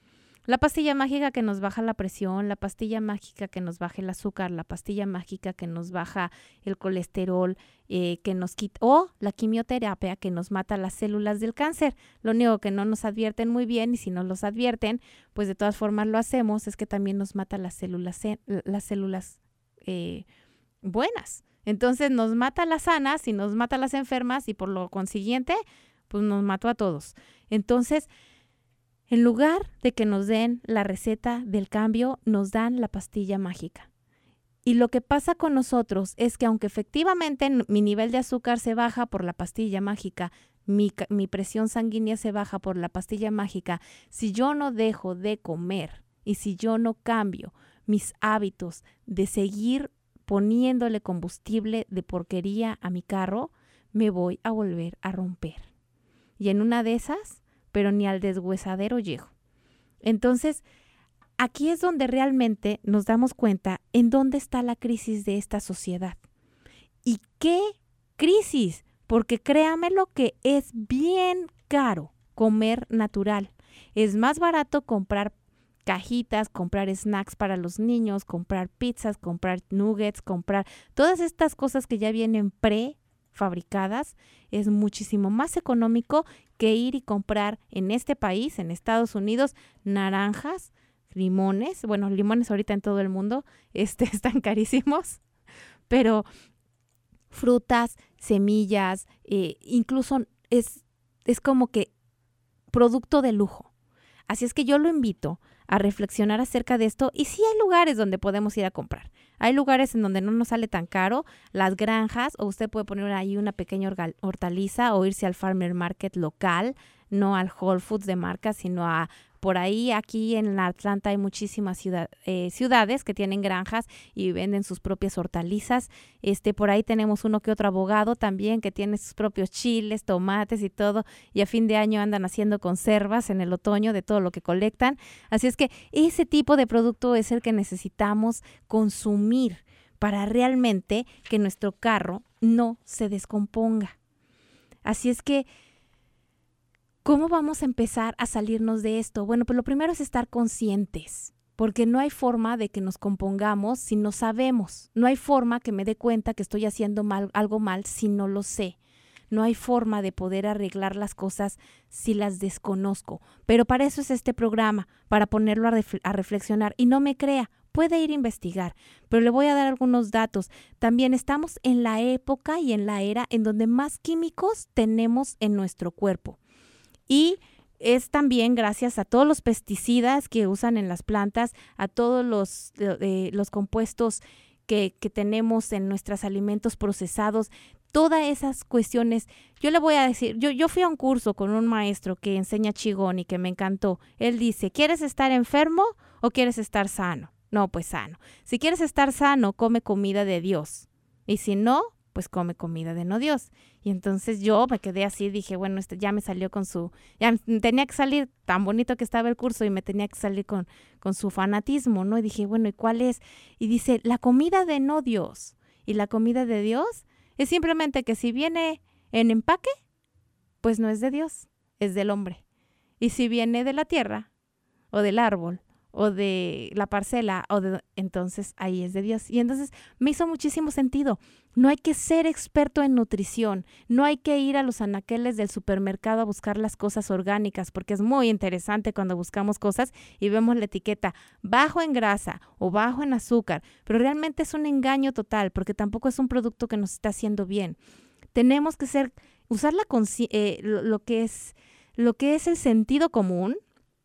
[SPEAKER 3] La pastilla mágica que nos baja la presión, la pastilla mágica que nos baja el azúcar, la pastilla mágica que nos baja el colesterol, eh, que nos quita, o la quimioterapia que nos mata las células del cáncer. Lo único que no nos advierten muy bien, y si nos los advierten, pues de todas formas lo hacemos, es que también nos mata las células, las células eh, buenas. Entonces nos mata las sanas y nos mata las enfermas y por lo consiguiente, pues nos mató a todos. Entonces, en lugar de que nos den la receta del cambio, nos dan la pastilla mágica. Y lo que pasa con nosotros es que aunque efectivamente mi nivel de azúcar se baja por la pastilla mágica, mi, mi presión sanguínea se baja por la pastilla mágica, si yo no dejo de comer y si yo no cambio mis hábitos de seguir poniéndole combustible de porquería a mi carro, me voy a volver a romper. Y en una de esas, pero ni al deshuesadero llego. Entonces, aquí es donde realmente nos damos cuenta en dónde está la crisis de esta sociedad. ¿Y qué crisis? Porque créame lo que es bien caro comer natural. Es más barato comprar cajitas, comprar snacks para los niños, comprar pizzas, comprar nuggets, comprar todas estas cosas que ya vienen prefabricadas. Es muchísimo más económico que ir y comprar en este país, en Estados Unidos, naranjas, limones. Bueno, limones ahorita en todo el mundo este, están carísimos, pero frutas, semillas, eh, incluso es, es como que producto de lujo. Así es que yo lo invito a reflexionar acerca de esto y sí hay lugares donde podemos ir a comprar. Hay lugares en donde no nos sale tan caro, las granjas, o usted puede poner ahí una pequeña hortaliza o irse al farmer market local, no al Whole Foods de marca, sino a por ahí, aquí en Atlanta hay muchísimas ciudad, eh, ciudades que tienen granjas y venden sus propias hortalizas. Este, por ahí tenemos uno que otro abogado también que tiene sus propios chiles, tomates y todo, y a fin de año andan haciendo conservas en el otoño de todo lo que colectan. Así es que ese tipo de producto es el que necesitamos consumir para realmente que nuestro carro no se descomponga. Así es que, ¿cómo vamos a empezar a salirnos de esto? Bueno, pues lo primero es estar conscientes, porque no hay forma de que nos compongamos si no sabemos. No hay forma que me dé cuenta que estoy haciendo mal, algo mal si no lo sé. No hay forma de poder arreglar las cosas si las desconozco. Pero para eso es este programa, para ponerlo a, ref- a reflexionar. Y no me crea, puede ir a investigar, pero le voy a dar algunos datos. También estamos en la época y en la era en donde más químicos tenemos en nuestro cuerpo. Y es también gracias a todos los pesticidas que usan en las plantas, a todos los, eh, los compuestos que, que tenemos en nuestros alimentos procesados, todas esas cuestiones. Yo le voy a decir, yo, yo fui a un curso con un maestro que enseña Qigong y que me encantó. Él dice, ¿quieres estar enfermo o quieres estar sano? No, pues sano. Si quieres estar sano, come comida de Dios. Y si no, pues come comida de no Dios. Y entonces yo me quedé así, dije, bueno, este ya me salió con su, ya tenía que salir, tan bonito que estaba el curso y me tenía que salir con, con su fanatismo, ¿no? Y dije, bueno, ¿y cuál es? Y dice, la comida de no Dios. Y la comida de Dios es simplemente que si viene en empaque, pues no es de Dios, es del hombre. Y si viene de la tierra, o del árbol, o de la parcela, o de entonces ahí es de Dios. Y entonces me hizo muchísimo sentido. No hay que ser experto en nutrición, no hay que ir a los anaqueles del supermercado a buscar las cosas orgánicas, porque es muy interesante cuando buscamos cosas y vemos la etiqueta bajo en grasa o bajo en azúcar, pero realmente es un engaño total, porque tampoco es un producto que nos está haciendo bien. Tenemos que ser, usar la consci- eh, lo, lo que es, lo que es el sentido común,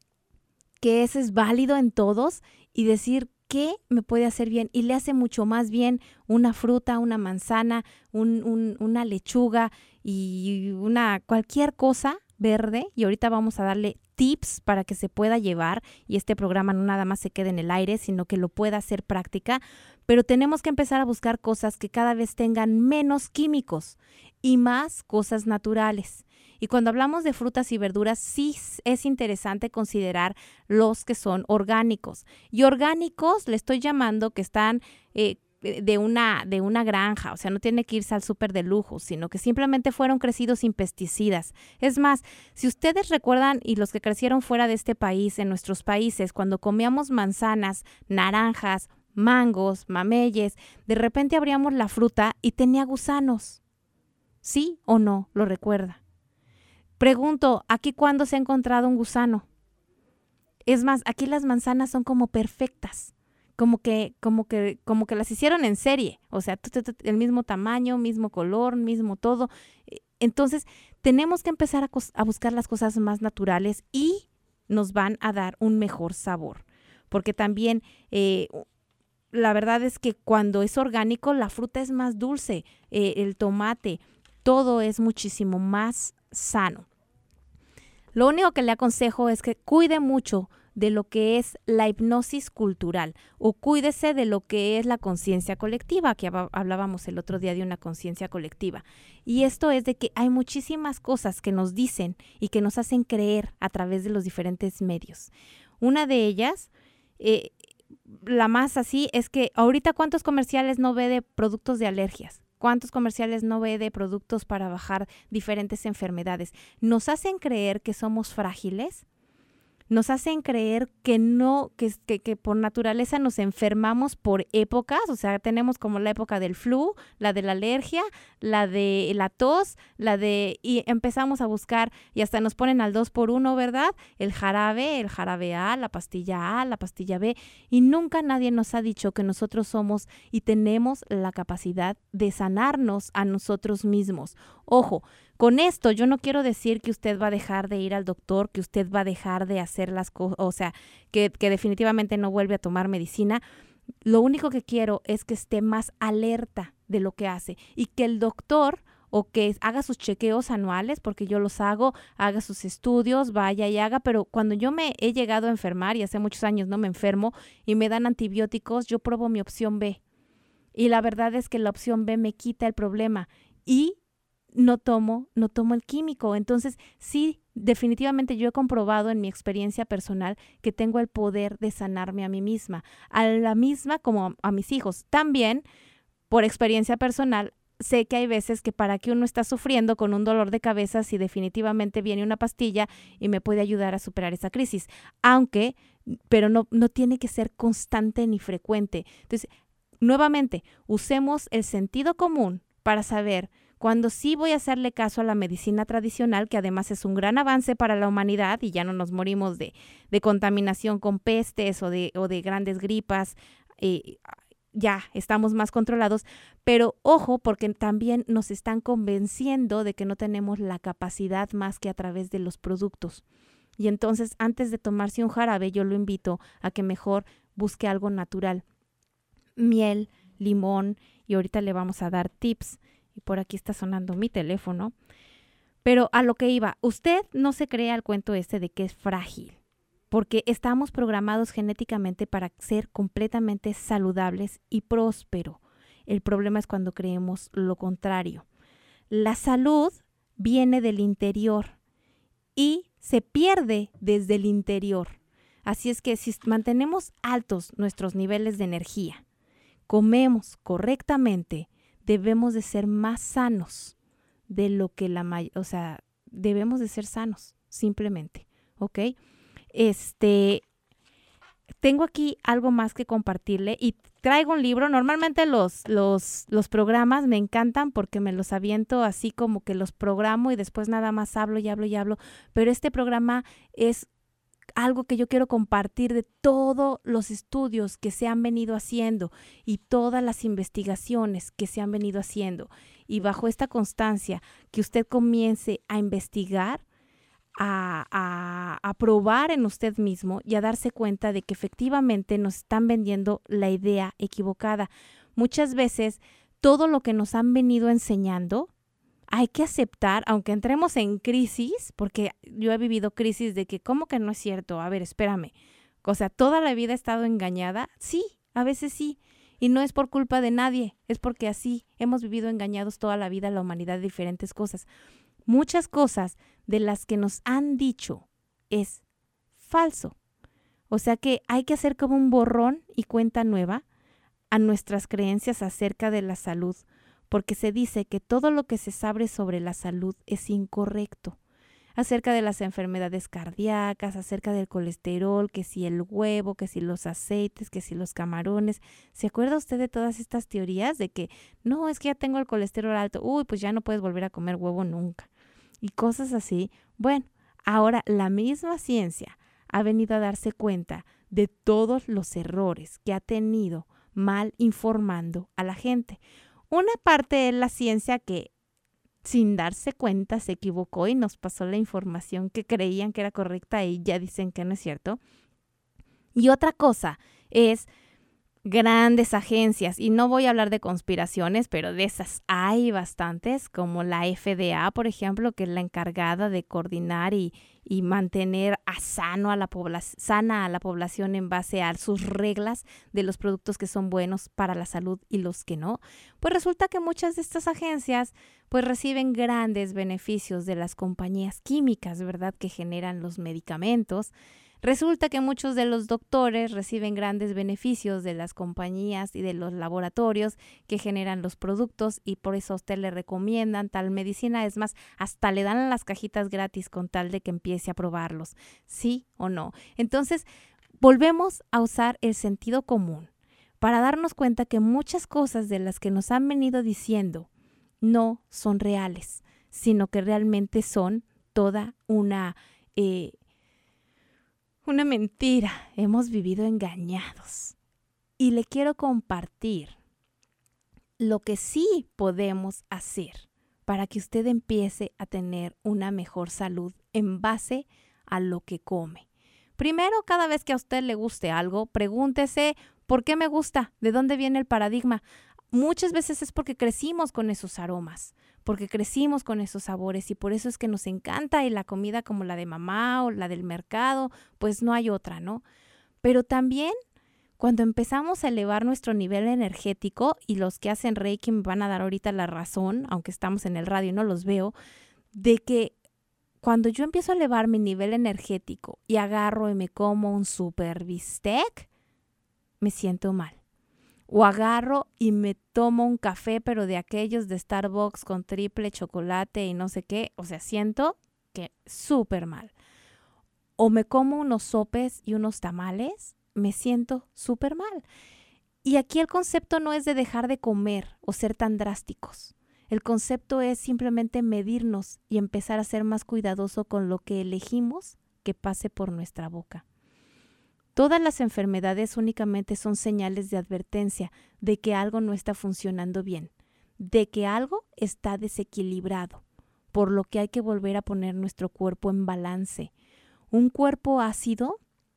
[SPEAKER 3] que ese es válido en todos, y decir qué me puede hacer bien. Y le hace mucho más bien una fruta, una manzana, un, un, una lechuga y una cualquier cosa verde. Y ahorita vamos a darle tips para que se pueda llevar y este programa no nada más se quede en el aire, sino que lo pueda hacer práctica. Pero tenemos que empezar a buscar cosas que cada vez tengan menos químicos y más cosas naturales. Y cuando hablamos de frutas y verduras, sí es interesante considerar los que son orgánicos. Y orgánicos le estoy llamando que están eh, de, una, de una granja, o sea, no tiene que irse al súper de lujo, sino que simplemente fueron crecidos sin pesticidas. Es más, si ustedes recuerdan, y los que crecieron fuera de este país, en nuestros países, cuando comíamos manzanas, naranjas, mangos, mameyes, de repente abríamos la fruta y tenía gusanos. ¿Sí o no? ¿Lo recuerda? Pregunto, ¿aquí cuándo se ha encontrado un gusano? Es más, aquí las manzanas son como perfectas, como que, como que, como que las hicieron en serie, o sea, el mismo tamaño, mismo color, mismo todo. Entonces, tenemos que empezar a, cos- a buscar las cosas más naturales y nos van a dar un mejor sabor, porque también eh, la verdad es que cuando es orgánico, la fruta es más dulce, eh, el tomate, todo es muchísimo más sano. Lo único que le aconsejo es que cuide mucho de lo que es la hipnosis cultural o cuídese de lo que es la conciencia colectiva, que hablábamos el otro día de una conciencia colectiva. Y esto es de que hay muchísimas cosas que nos dicen y que nos hacen creer a través de los diferentes medios. Una de ellas, eh, la más así, es que ahorita ¿cuántos comerciales no ve de productos de alergias? ¿Cuántos comerciales no ve de productos para bajar diferentes enfermedades? Nos hacen creer que somos frágiles, nos hacen creer que no, que, que, que por naturaleza nos enfermamos por épocas, o sea, tenemos como la época del flu, la de la alergia, la de la tos, la de, y empezamos a buscar, y hasta nos ponen al dos por uno, ¿verdad? El jarabe, el jarabe A, la pastilla A, la pastilla B, y nunca nadie nos ha dicho que nosotros somos y tenemos la capacidad de sanarnos a nosotros mismos. Ojo, con esto yo no quiero decir que usted va a dejar de ir al doctor, que usted va a dejar de hacer las cosas, o sea, que, que definitivamente no vuelve a tomar medicina. Lo único que quiero es que esté más alerta de lo que hace y que el doctor o que haga sus chequeos anuales, porque yo los hago, haga sus estudios, vaya y haga, pero cuando yo me he llegado a enfermar, y hace muchos años no me enfermo, y me dan antibióticos, yo pruebo mi opción B. Y la verdad es que la opción B me quita el problema y no tomo, no tomo el químico. Entonces, sí, definitivamente yo he comprobado en mi experiencia personal que tengo el poder de sanarme a mí misma, a la misma como a, a mis hijos. También, por experiencia personal, sé que hay veces que para que uno está sufriendo con un dolor de cabeza, si definitivamente viene una pastilla y me puede ayudar a superar esa crisis, aunque, pero no, no tiene que ser constante ni frecuente. Entonces, nuevamente, usemos el sentido común para saber cuando sí voy a hacerle caso a la medicina tradicional, que además es un gran avance para la humanidad y ya no nos morimos de, de contaminación con pestes o de, o de grandes gripas, eh, ya estamos más controlados, pero ojo, porque también nos están convenciendo de que no tenemos la capacidad más que a través de los productos. Y entonces, antes de tomarse un jarabe, yo lo invito a que mejor busque algo natural. Miel, limón, y ahorita le vamos a dar tips. Y por aquí está sonando mi teléfono. Pero a lo que iba, usted no se crea el cuento este de que es frágil, porque estamos programados genéticamente para ser completamente saludables y próspero. El problema es cuando creemos lo contrario. La salud viene del interior y se pierde desde el interior. Así es que si mantenemos altos nuestros niveles de energía, comemos correctamente, debemos de ser más sanos de lo que la mayoría, o sea, debemos de ser sanos, simplemente, ¿ok? Este, tengo aquí algo más que compartirle y traigo un libro. Normalmente los, los, los programas me encantan porque me los aviento así como que los programo y después nada más hablo y hablo y hablo. Pero este programa es algo que yo quiero compartir de todos los estudios que se han venido haciendo y todas las investigaciones que se han venido haciendo. Y bajo esta constancia, que usted comience a investigar, A, a, a probar en usted mismo y a darse cuenta de que efectivamente nos están vendiendo la idea equivocada. Muchas veces todo lo que nos han venido enseñando hay que aceptar, aunque entremos en crisis, porque yo he vivido crisis de que ¿cómo que no es cierto? A ver, espérame. O sea, ¿toda la vida he estado engañada? Sí, a veces sí. Y no es por culpa de nadie, es porque así hemos vivido engañados toda la vida la humanidad de diferentes cosas. Muchas cosas de las que nos han dicho es falso. O sea que hay que hacer como un borrón y cuenta nueva a nuestras creencias acerca de la salud, porque se dice que todo lo que se sabe sobre la salud es incorrecto. Acerca de las enfermedades cardíacas, acerca del colesterol, que si el huevo, que si los aceites, que si los camarones. ¿Se acuerda usted de todas estas teorías de que no, es que ya tengo el colesterol alto, uy, pues ya no puedes volver a comer huevo nunca? Y cosas así. Bueno, ahora la misma ciencia ha venido a darse cuenta de todos los errores que ha tenido mal informando a la gente. Una parte es la ciencia que sin darse cuenta se equivocó y nos pasó la información que creían que era correcta y ya dicen que no es cierto. Y otra cosa es grandes agencias, y no voy a hablar de conspiraciones, pero de esas hay bastantes, como la F D A, por ejemplo, que es la encargada de coordinar y, y mantener a sano a la población, sana a la población en base a sus reglas de los productos que son buenos para la salud y los que no. Pues resulta que muchas de estas agencias pues reciben grandes beneficios de las compañías químicas, ¿verdad?, que generan los medicamentos. Resulta que muchos de los doctores reciben grandes beneficios de las compañías y de los laboratorios que generan los productos y por eso a usted le recomiendan tal medicina. Es más, hasta le dan las cajitas gratis con tal de que empiece a probarlos. ¿Sí o no? Entonces, volvemos a usar el sentido común para darnos cuenta que muchas cosas de las que nos han venido diciendo no son reales, sino que realmente son toda una... Eh, Una mentira. Hemos vivido engañados. Y le quiero compartir lo que sí podemos hacer para que usted empiece a tener una mejor salud en base a lo que come. Primero, cada vez que a usted le guste algo, pregúntese ¿por qué me gusta? ¿De dónde viene el paradigma? Muchas veces es porque crecimos con esos aromas, porque crecimos con esos sabores y por eso es que nos encanta y la comida como la de mamá o la del mercado, pues no hay otra, ¿no? Pero también cuando empezamos a elevar nuestro nivel energético, y los que hacen Reiki me van a dar ahorita la razón, aunque estamos en el radio y no los veo, de que cuando yo empiezo a elevar mi nivel energético y agarro y me como un super bistec, me siento mal. O agarro y me tomo un café, pero de aquellos de Starbucks con triple chocolate y no sé qué. O sea, siento que súper mal. O me como unos sopes y unos tamales, me siento súper mal. Y aquí el concepto no es de dejar de comer o ser tan drásticos. El concepto es simplemente medirnos y empezar a ser más cuidadoso con lo que elegimos que pase por nuestra boca. Todas las enfermedades únicamente son señales de advertencia de que algo no está funcionando bien, de que algo está desequilibrado, por lo que hay que volver a poner nuestro cuerpo en balance. Un cuerpo ácido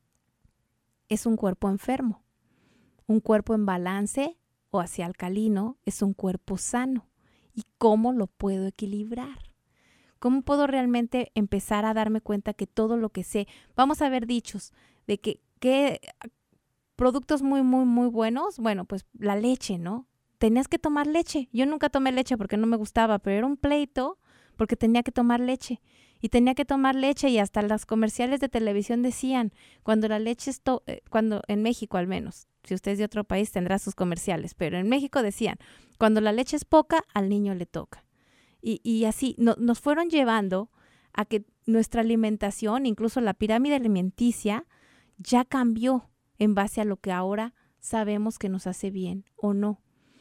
[SPEAKER 3] es un cuerpo enfermo. Un cuerpo en balance o hacia alcalino es un cuerpo sano. ¿Y cómo lo puedo equilibrar? ¿Cómo puedo realmente empezar a darme cuenta que todo lo que sé, vamos a ver dichos de que ¿qué productos muy, muy, muy buenos? Bueno, pues la leche, ¿no? Tenías que tomar leche. Yo nunca tomé leche porque no me gustaba, pero era un pleito porque tenía que tomar leche. Y tenía que tomar leche y hasta los comerciales de televisión decían, cuando la leche es, to- eh, cuando en México al menos, si usted es de otro país tendrá sus comerciales, pero en México decían, cuando la leche es poca, al niño le toca. Y, y así no, nos fueron llevando a que nuestra alimentación, incluso la pirámide alimenticia, ya cambió, en base a lo que ahora sabemos que nos hace bien o no.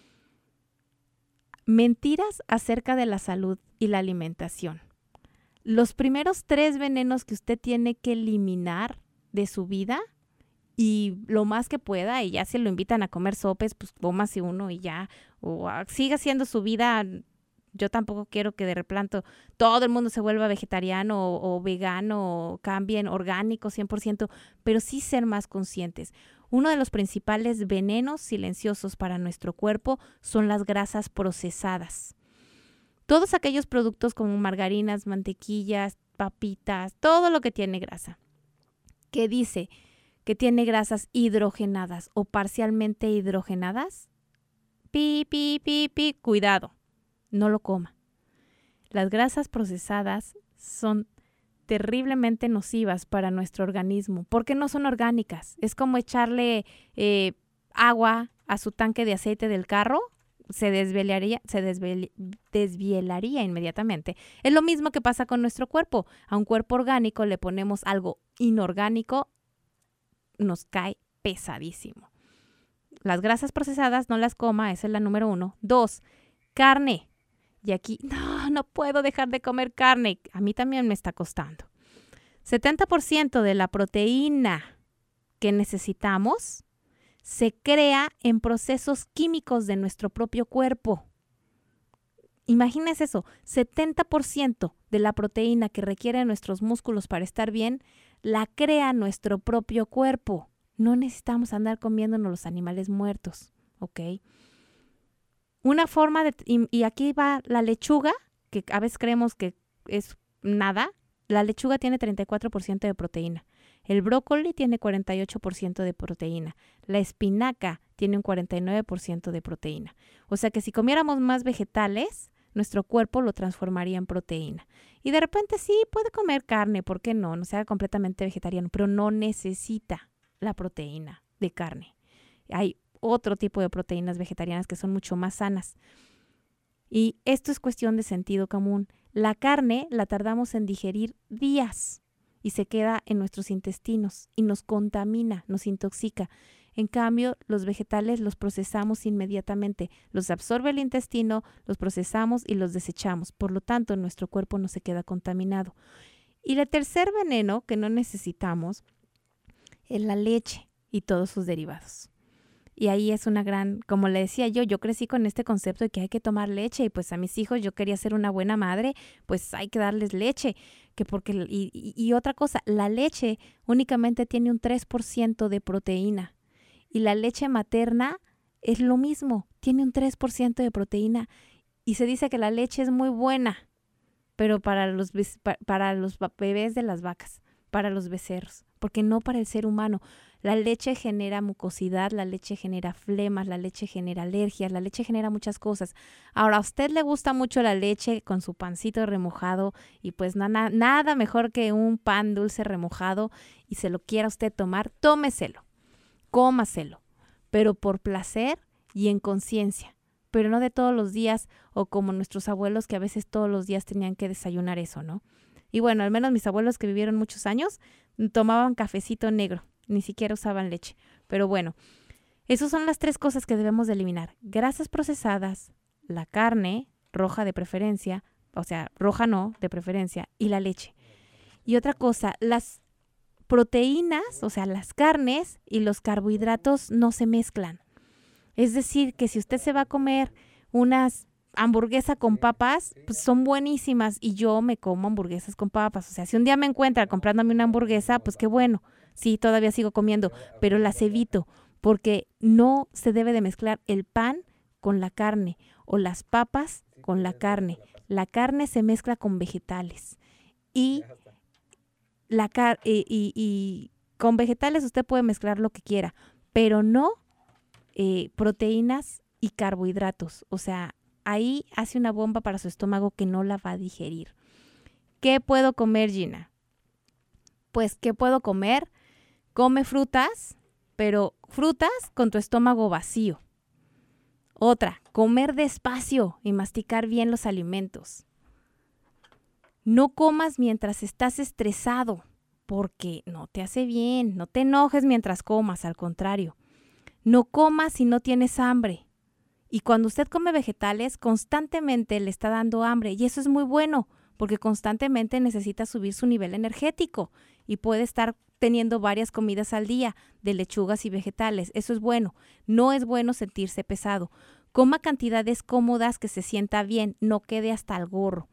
[SPEAKER 3] Mentiras acerca de la salud y la alimentación. Los primeros tres venenos que usted tiene que eliminar de su vida, y lo más que pueda, y ya si lo invitan a comer sopes, pues cómase uno y ya, o uh, siga haciendo su vida. Yo tampoco quiero que de repente todo el mundo se vuelva vegetariano o, o vegano o cambien orgánico cien por ciento, pero sí ser más conscientes. Uno de los principales venenos silenciosos para nuestro cuerpo son las grasas procesadas. Todos aquellos productos como margarinas, mantequillas, papitas, todo lo que tiene grasa, que dice que tiene grasas hidrogenadas o parcialmente hidrogenadas, pi, pi, pi, pi, cuidado, no lo coma. Las grasas procesadas son terriblemente nocivas para nuestro organismo porque no son orgánicas. Es como echarle eh, agua a su tanque de aceite del carro, se desvielaría, se desviel, desvielaría inmediatamente. Es lo mismo que pasa con nuestro cuerpo. A un cuerpo orgánico le ponemos algo inorgánico, nos cae pesadísimo. Las grasas procesadas no las coma, esa es la número uno. Dos, carne. Y aquí, no, no puedo dejar de comer carne. A mí también me está costando. setenta por ciento de la proteína que necesitamos se crea en procesos químicos de nuestro propio cuerpo. Imagínense eso, setenta por ciento de la proteína que requieren nuestros músculos para estar bien, la crea nuestro propio cuerpo. No necesitamos andar comiéndonos los animales muertos, ¿ok? Una forma de, y, y aquí va la lechuga, que a veces creemos que es nada. La lechuga tiene treinta y cuatro por ciento de proteína. El brócoli tiene cuarenta y ocho por ciento de proteína. La espinaca tiene un cuarenta y nueve por ciento de proteína. O sea que si comiéramos más vegetales, nuestro cuerpo lo transformaría en proteína. Y de repente sí, puede comer carne, ¿por qué no? No sea completamente vegetariano, pero no necesita la proteína de carne. Hay otro tipo de proteínas vegetarianas que son mucho más sanas. Y esto es cuestión de sentido común. La carne la tardamos en digerir días y se queda en nuestros intestinos y nos contamina, nos intoxica. En cambio, los vegetales los procesamos inmediatamente, los absorbe el intestino, los procesamos y los desechamos. Por lo tanto, nuestro cuerpo no se queda contaminado. Y el tercer veneno que no necesitamos es la leche y todos sus derivados. Y ahí es una gran, como le decía yo, yo crecí con este concepto de que hay que tomar leche y pues a mis hijos yo quería ser una buena madre, pues hay que darles leche. Que porque y, y, y otra cosa, la leche únicamente tiene un tres por ciento de proteína y la leche materna es lo mismo, tiene un tres por ciento de proteína y se dice que la leche es muy buena, pero para los, para los bebés de las vacas, para los becerros, porque no para el ser humano. La leche genera mucosidad, la leche genera flemas, la leche genera alergias, la leche genera muchas cosas. Ahora, a usted le gusta mucho la leche con su pancito remojado y pues nada, nada mejor que un pan dulce remojado y se lo quiera usted tomar, tómeselo, cómaselo, pero por placer y en conciencia, pero no de todos los días o como nuestros abuelos que a veces todos los días tenían que desayunar eso, ¿no? Y bueno, al menos mis abuelos que vivieron muchos años tomaban cafecito negro. Ni siquiera usaban leche. Pero bueno, esas son las tres cosas que debemos de eliminar. Grasas procesadas, la carne, roja de preferencia, o sea, roja no, de preferencia, y la leche. Y otra cosa, las proteínas, o sea, las carnes y los carbohidratos no se mezclan. Es decir, que si usted se va a comer unas hamburguesa con papas, pues son buenísimas y yo me como hamburguesas con papas. O sea, si un día me encuentra comprándome una hamburguesa, pues qué bueno. Sí, todavía sigo comiendo, pero las evito porque no se debe de mezclar el pan con la carne o las papas con la carne. La carne se mezcla con vegetales y, la car- y, y, y con vegetales usted puede mezclar lo que quiera, pero no eh, proteínas y carbohidratos. O sea, ahí hace una bomba para su estómago que no la va a digerir. ¿Qué puedo comer, Gina? Pues, ¿qué puedo comer? Come frutas, pero frutas con tu estómago vacío. Otra, comer despacio y masticar bien los alimentos. No comas mientras estás estresado, porque no te hace bien. No te enojes mientras comas, al contrario. No comas si no tienes hambre. Y cuando usted come vegetales, constantemente le está dando hambre y eso es muy bueno porque constantemente necesita subir su nivel energético y puede estar teniendo varias comidas al día de lechugas y vegetales. Eso es bueno. No es bueno sentirse pesado. Coma cantidades cómodas que se sienta bien, no quede hasta el gorro.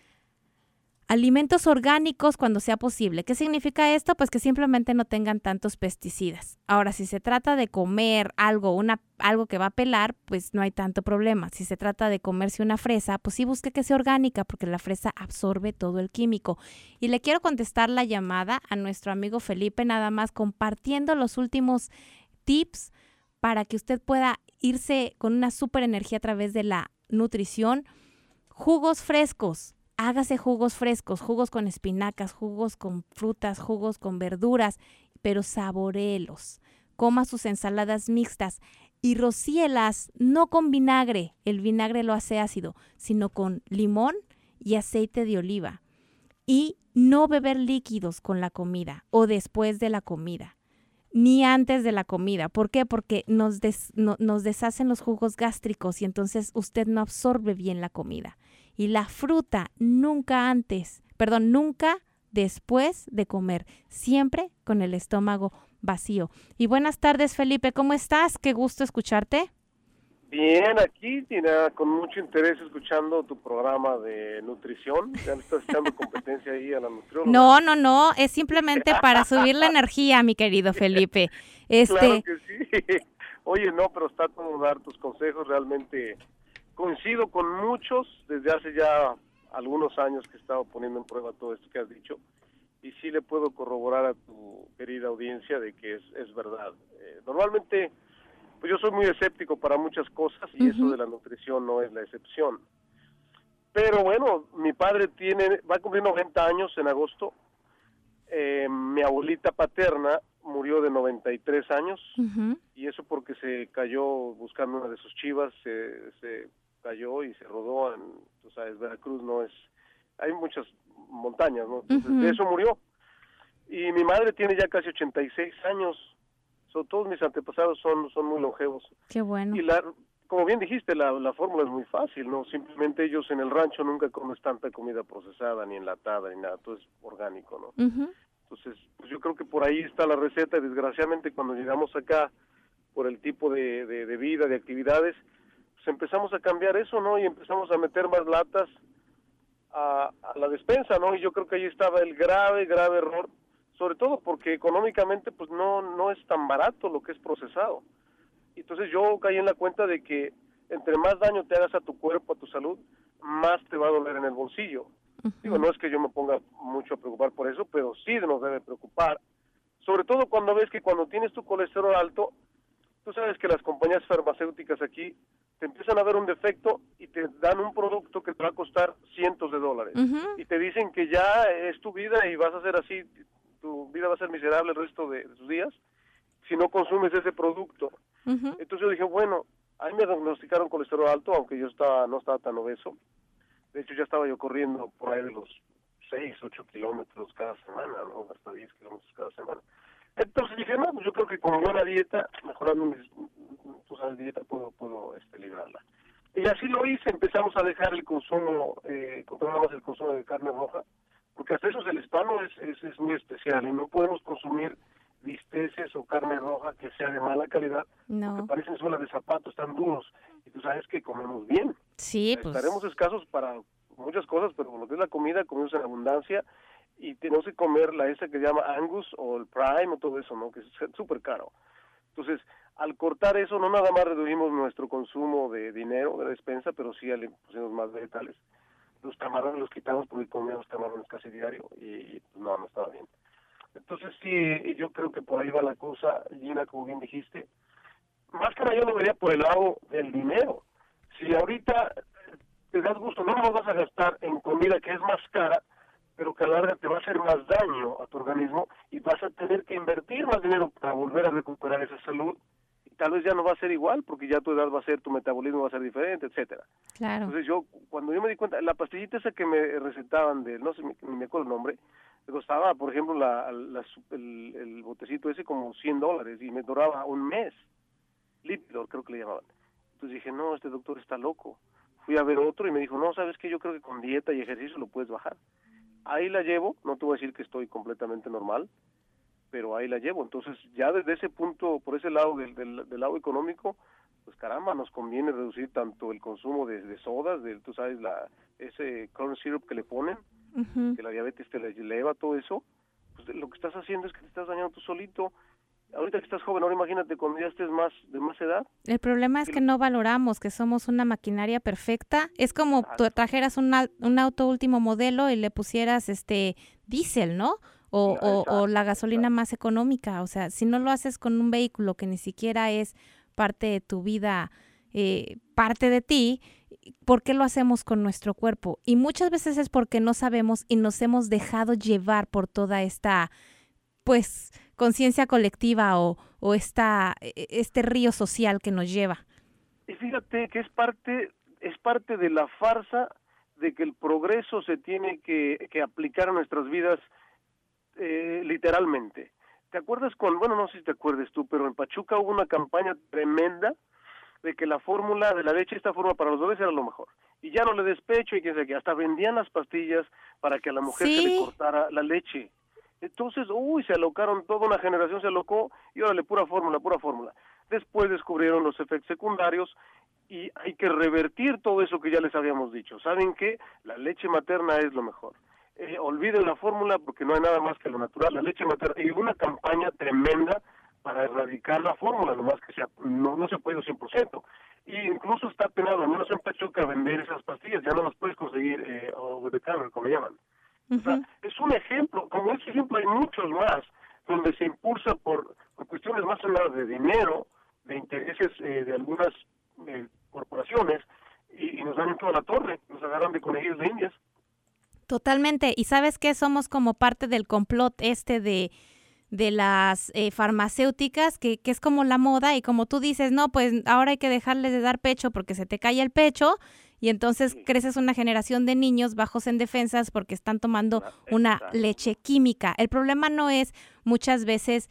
[SPEAKER 3] Alimentos orgánicos cuando sea posible. ¿Qué significa esto? Pues que simplemente no tengan tantos pesticidas. Ahora, si se trata de comer algo, una, algo que va a pelar, pues no hay tanto problema. Si se trata de comerse una fresa, pues sí busque que sea orgánica porque la fresa absorbe todo el químico. Y le quiero contestar la llamada a nuestro amigo Felipe, nada más compartiendo los últimos tips para que usted pueda irse con una súper energía a través de la nutrición. Jugos frescos. Hágase jugos frescos, jugos con espinacas, jugos con frutas, jugos con verduras, pero saboréelos. Coma sus ensaladas mixtas y rocíelas, no con vinagre, el vinagre lo hace ácido, sino con limón y aceite de oliva. Y no beber líquidos con la comida o después de la comida, ni antes de la comida. ¿Por qué? Porque nos, des, no, nos deshacen los jugos gástricos y entonces usted no absorbe bien la comida. Y la fruta nunca antes, perdón, nunca después de comer, siempre con el estómago vacío. Y buenas tardes, Felipe, ¿cómo estás? Qué gusto escucharte.
[SPEAKER 4] Bien, aquí, Tina, con mucho interés escuchando tu programa de nutrición. Ya le estás echando competencia ahí a la nutrióloga.
[SPEAKER 3] No, no, no, es simplemente para subir la energía, mi querido Felipe. Este...
[SPEAKER 4] Claro que sí. Oye, no, pero está todo dar tus consejos, realmente coincido con muchos desde hace ya algunos años que he estado poniendo en prueba todo esto que has dicho y sí le puedo corroborar a tu querida audiencia de que es, es verdad. Eh, normalmente, pues yo soy muy escéptico para muchas cosas y uh-huh. eso de la nutrición no es la excepción. Pero bueno, mi padre tiene, va a cumplir noventa años en agosto. Eh, mi abuelita paterna murió de noventa y tres años uh-huh. y eso porque se cayó buscando una de sus chivas, se, se cayó y se rodó en, tú sabes, Veracruz no es, hay muchas montañas, ¿no? Entonces, uh-huh. de eso murió. Y mi madre tiene ya casi ochenta y seis años, so, todos mis antepasados son, son muy longevos.
[SPEAKER 3] Qué bueno.
[SPEAKER 4] Y la, como bien dijiste, la, la fórmula es muy fácil, ¿no? Simplemente ellos en el rancho nunca comen tanta comida procesada, ni enlatada, ni nada, todo es orgánico, ¿no? Uh-huh. Entonces, pues yo creo que por ahí está la receta y desgraciadamente cuando llegamos acá, por el tipo de, de, de vida, de actividades, pues empezamos a cambiar eso, ¿no? Y empezamos a meter más latas a, a la despensa, ¿no? Y yo creo que ahí estaba el grave, grave error, sobre todo porque económicamente pues no, no es tan barato lo que es procesado. Entonces yo caí en la cuenta de que entre más daño te hagas a tu cuerpo, a tu salud, más te va a doler en el bolsillo. Uh-huh. Digo, no es que yo me ponga mucho a preocupar por eso, pero sí nos debe preocupar, sobre todo cuando ves que cuando tienes tu colesterol alto, tú sabes que las compañías farmacéuticas aquí te empiezan a ver un defecto y te dan un producto que te va a costar cientos de dólares. Uh-huh. Y te dicen que ya es tu vida y vas a ser así, tu vida va a ser miserable el resto de, de tus días si no consumes ese producto. Uh-huh. Entonces yo dije, bueno, a mí me diagnosticaron colesterol alto, aunque yo estaba no estaba tan obeso. De hecho, ya estaba yo corriendo por ahí de los seis, ocho kilómetros cada semana, ¿no? Hasta diez kilómetros cada semana. Entonces dije, no, pues yo creo que con buena dieta, mejorando mis, tú sabes, dieta, puedo, puedo este, librarla. Y así lo hice, empezamos a dejar el consumo, eh, controlamos el consumo de carne roja, porque hasta eso el hispano es, es, es muy especial y no podemos consumir bisteces o carne roja que sea de mala calidad, no. porque parecen suelas de zapatos, están duros, y tú sabes que comemos bien.
[SPEAKER 3] Sí,
[SPEAKER 4] pues. Estaremos escasos para muchas cosas, pero lo que es la comida, comemos en abundancia, y tenemos que comer la esa que se llama Angus o el Prime o todo eso, ¿no? Que es súper caro. Entonces, al cortar eso, no nada más reducimos nuestro consumo de dinero, de despensa, pero sí le pusimos más vegetales. Los camarones los quitamos porque comíamos camarones casi diario, y, y no, no estaba bien. Entonces sí, yo creo que por ahí va la cosa, Gina, como bien dijiste. Más que nada yo lo vería por el lado del dinero. Si ahorita te das gusto, no lo vas a gastar en comida que es más cara, pero que a la larga te va a hacer más daño a tu organismo y vas a tener que invertir más dinero para volver a recuperar esa salud. Y tal vez ya no va a ser igual, porque ya tu edad va a ser, tu metabolismo va a ser diferente, etcétera.
[SPEAKER 3] Claro.
[SPEAKER 4] Entonces yo, cuando yo me di cuenta, la pastillita esa que me recetaban de, no sé, ni me acuerdo el nombre, me costaba, por ejemplo, la, la, el, el botecito ese como cien dólares y me duraba un mes. Lipitor, creo que le llamaban. Entonces dije, no, este doctor está loco. Fui a ver otro y me dijo, no, ¿sabes qué? Yo creo que con dieta y ejercicio lo puedes bajar. Ahí la llevo, no te voy a decir que estoy completamente normal, pero ahí la llevo. Entonces, ya desde ese punto, por ese lado, del, del, del lado económico, pues caramba, nos conviene reducir tanto el consumo de, de sodas, de, tú sabes, la ese corn syrup que le ponen, uh-huh. que la diabetes te la eleva, todo eso. Pues lo que estás haciendo es que te estás dañando tú solito. Ahorita que estás joven, ahora imagínate cuando ya estés más de más edad.
[SPEAKER 3] El problema es que no valoramos que somos una maquinaria perfecta. Es como tú trajeras un, un auto último modelo y le pusieras este diésel, ¿no? O, o, o la gasolina más económica. O sea, si no lo haces con un vehículo que ni siquiera es parte de tu vida, eh, parte de ti, ¿por qué lo hacemos con nuestro cuerpo? Y muchas veces es porque no sabemos y nos hemos dejado llevar por toda esta, pues, conciencia colectiva o, o esta, este río social que nos lleva.
[SPEAKER 4] Y fíjate que es parte, es parte de la farsa de que el progreso se tiene que, que aplicar a nuestras vidas eh, literalmente. ¿Te acuerdas con, bueno, no sé si te acuerdes tú, pero en Pachuca hubo una campaña tremenda de que la fórmula de la leche, esta fórmula para los bebés era lo mejor? Y ya no le des pecho y que sé que hasta vendían las pastillas para que a la mujer
[SPEAKER 3] ¿Sí?
[SPEAKER 4] se le cortara la leche. Entonces, uy, se alocaron, toda una generación se alocó y órale, pura fórmula, pura fórmula. Después descubrieron los efectos secundarios y hay que revertir todo eso que ya les habíamos dicho. ¿Saben qué? La leche materna es lo mejor. Eh, olviden la fórmula porque no hay nada más que lo natural, la leche materna. Y una campaña tremenda para erradicar la fórmula, nomás que sea, no, no se puede cien por ciento. Y incluso está penado, al menos en Pachuca, vender esas pastillas, ya no las puedes conseguir eh, over the counter, como le llaman. Uh-huh. O sea, es un ejemplo, como ese ejemplo hay muchos más, donde se impulsa por, por cuestiones más allá de dinero, de intereses eh, de algunas eh, corporaciones, y, y nos dan en toda la torre, nos agarran de conejillos de indias.
[SPEAKER 3] Totalmente, y ¿sabes qué? Somos como parte del complot este de, de las eh, farmacéuticas, que, que es como la moda, y como tú dices, no, pues ahora hay que dejarles de dar pecho porque se te cae el pecho, y entonces sí. creces una generación de niños bajos en defensas porque están tomando una leche química. El problema no es muchas veces,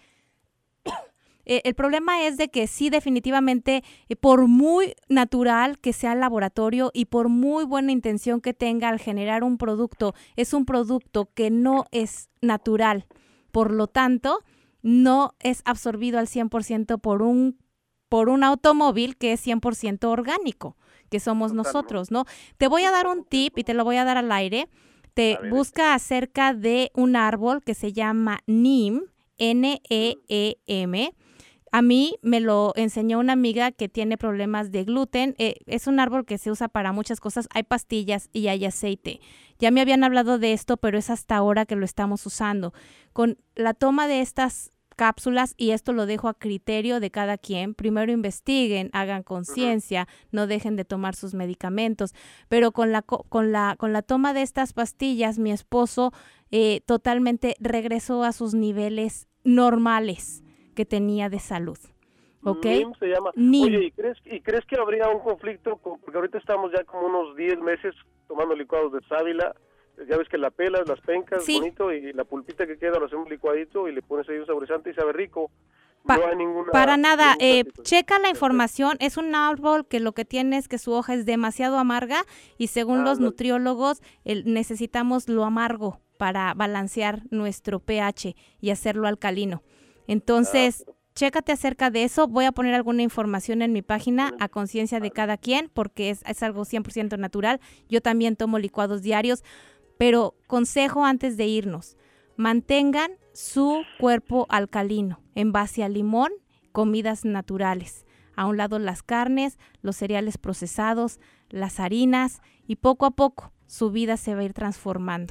[SPEAKER 3] eh, el problema es de que sí, definitivamente, eh, por muy natural que sea el laboratorio y por muy buena intención que tenga al generar un producto, es un producto que no es natural. Por lo tanto, no es absorbido al cien por ciento por un, por un automóvil que es cien por ciento orgánico, que somos nosotros, ¿no? Te voy a dar un tip y te lo voy a dar al aire. Te busca acerca de un árbol que se llama Neem, N E E M. A mí me lo enseñó una amiga que tiene problemas de gluten. Eh, es un árbol que se usa para muchas cosas. Hay pastillas y hay aceite. Ya me habían hablado de esto, pero es hasta ahora que lo estamos usando. Con la toma de estas cápsulas, y esto lo dejo a criterio de cada quien, primero investiguen, hagan conciencia, no dejen de tomar sus medicamentos, pero con la, con la, con la toma de estas pastillas, mi esposo eh, totalmente regresó a sus niveles normales que tenía de salud. ¿Ok?
[SPEAKER 4] Neem se llama. Neem. Oye, ¿y crees, ¿y crees que habría un conflicto? Con, porque ahorita estamos ya como unos diez meses tomando licuados de sábila. Ya ves que la pelas, las pencas, sí. bonito, y la pulpita que queda lo hacemos licuadito y le pones ahí un saborizante y sabe rico.
[SPEAKER 3] Pa-
[SPEAKER 4] no hay ninguna...
[SPEAKER 3] Para nada, eh, checa la información. Es un árbol que lo que tiene es que su hoja es demasiado amarga y según ah, los no. nutriólogos el, necesitamos lo amargo para balancear nuestro pH y hacerlo alcalino. Entonces, ah, chécate acerca de eso. Voy a poner alguna información en mi página a conciencia de cada quien porque es, es algo cien por ciento natural. Yo también tomo licuados diarios. Pero consejo antes de irnos, mantengan su cuerpo alcalino en base a limón, comidas naturales. A un lado las carnes, los cereales procesados, las harinas y poco a poco su vida se va a ir transformando.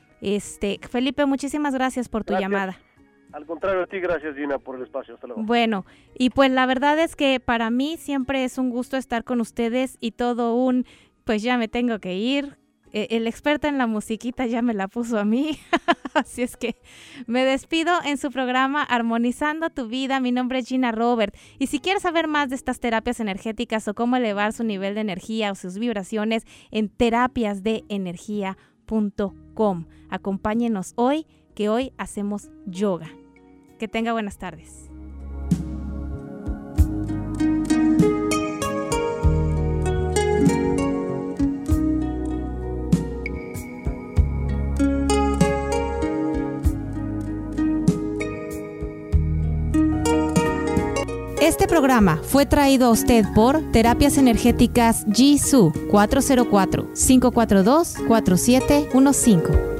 [SPEAKER 3] Este, Felipe, muchísimas gracias por tu gracias. llamada.
[SPEAKER 4] Al contrario a ti, gracias Gina por el espacio. Hasta luego.
[SPEAKER 3] Bueno, y pues la verdad es que para mí siempre es un gusto estar con ustedes y todo un, pues ya me tengo que ir. El experto en la musiquita ya me la puso a mí, así es que me despido en su programa Armonizando tu Vida. Mi nombre es Gina Robert y si quieres saber más de estas terapias energéticas o cómo elevar su nivel de energía o sus vibraciones, en terapias de energía punto com. Acompáñenos hoy, que hoy hacemos yoga. Que tenga buenas tardes.
[SPEAKER 2] Este programa fue traído a usted por Terapias Energéticas Jisoo cuatro cero cuatro, cinco cuatro dos, cuatro siete uno cinco.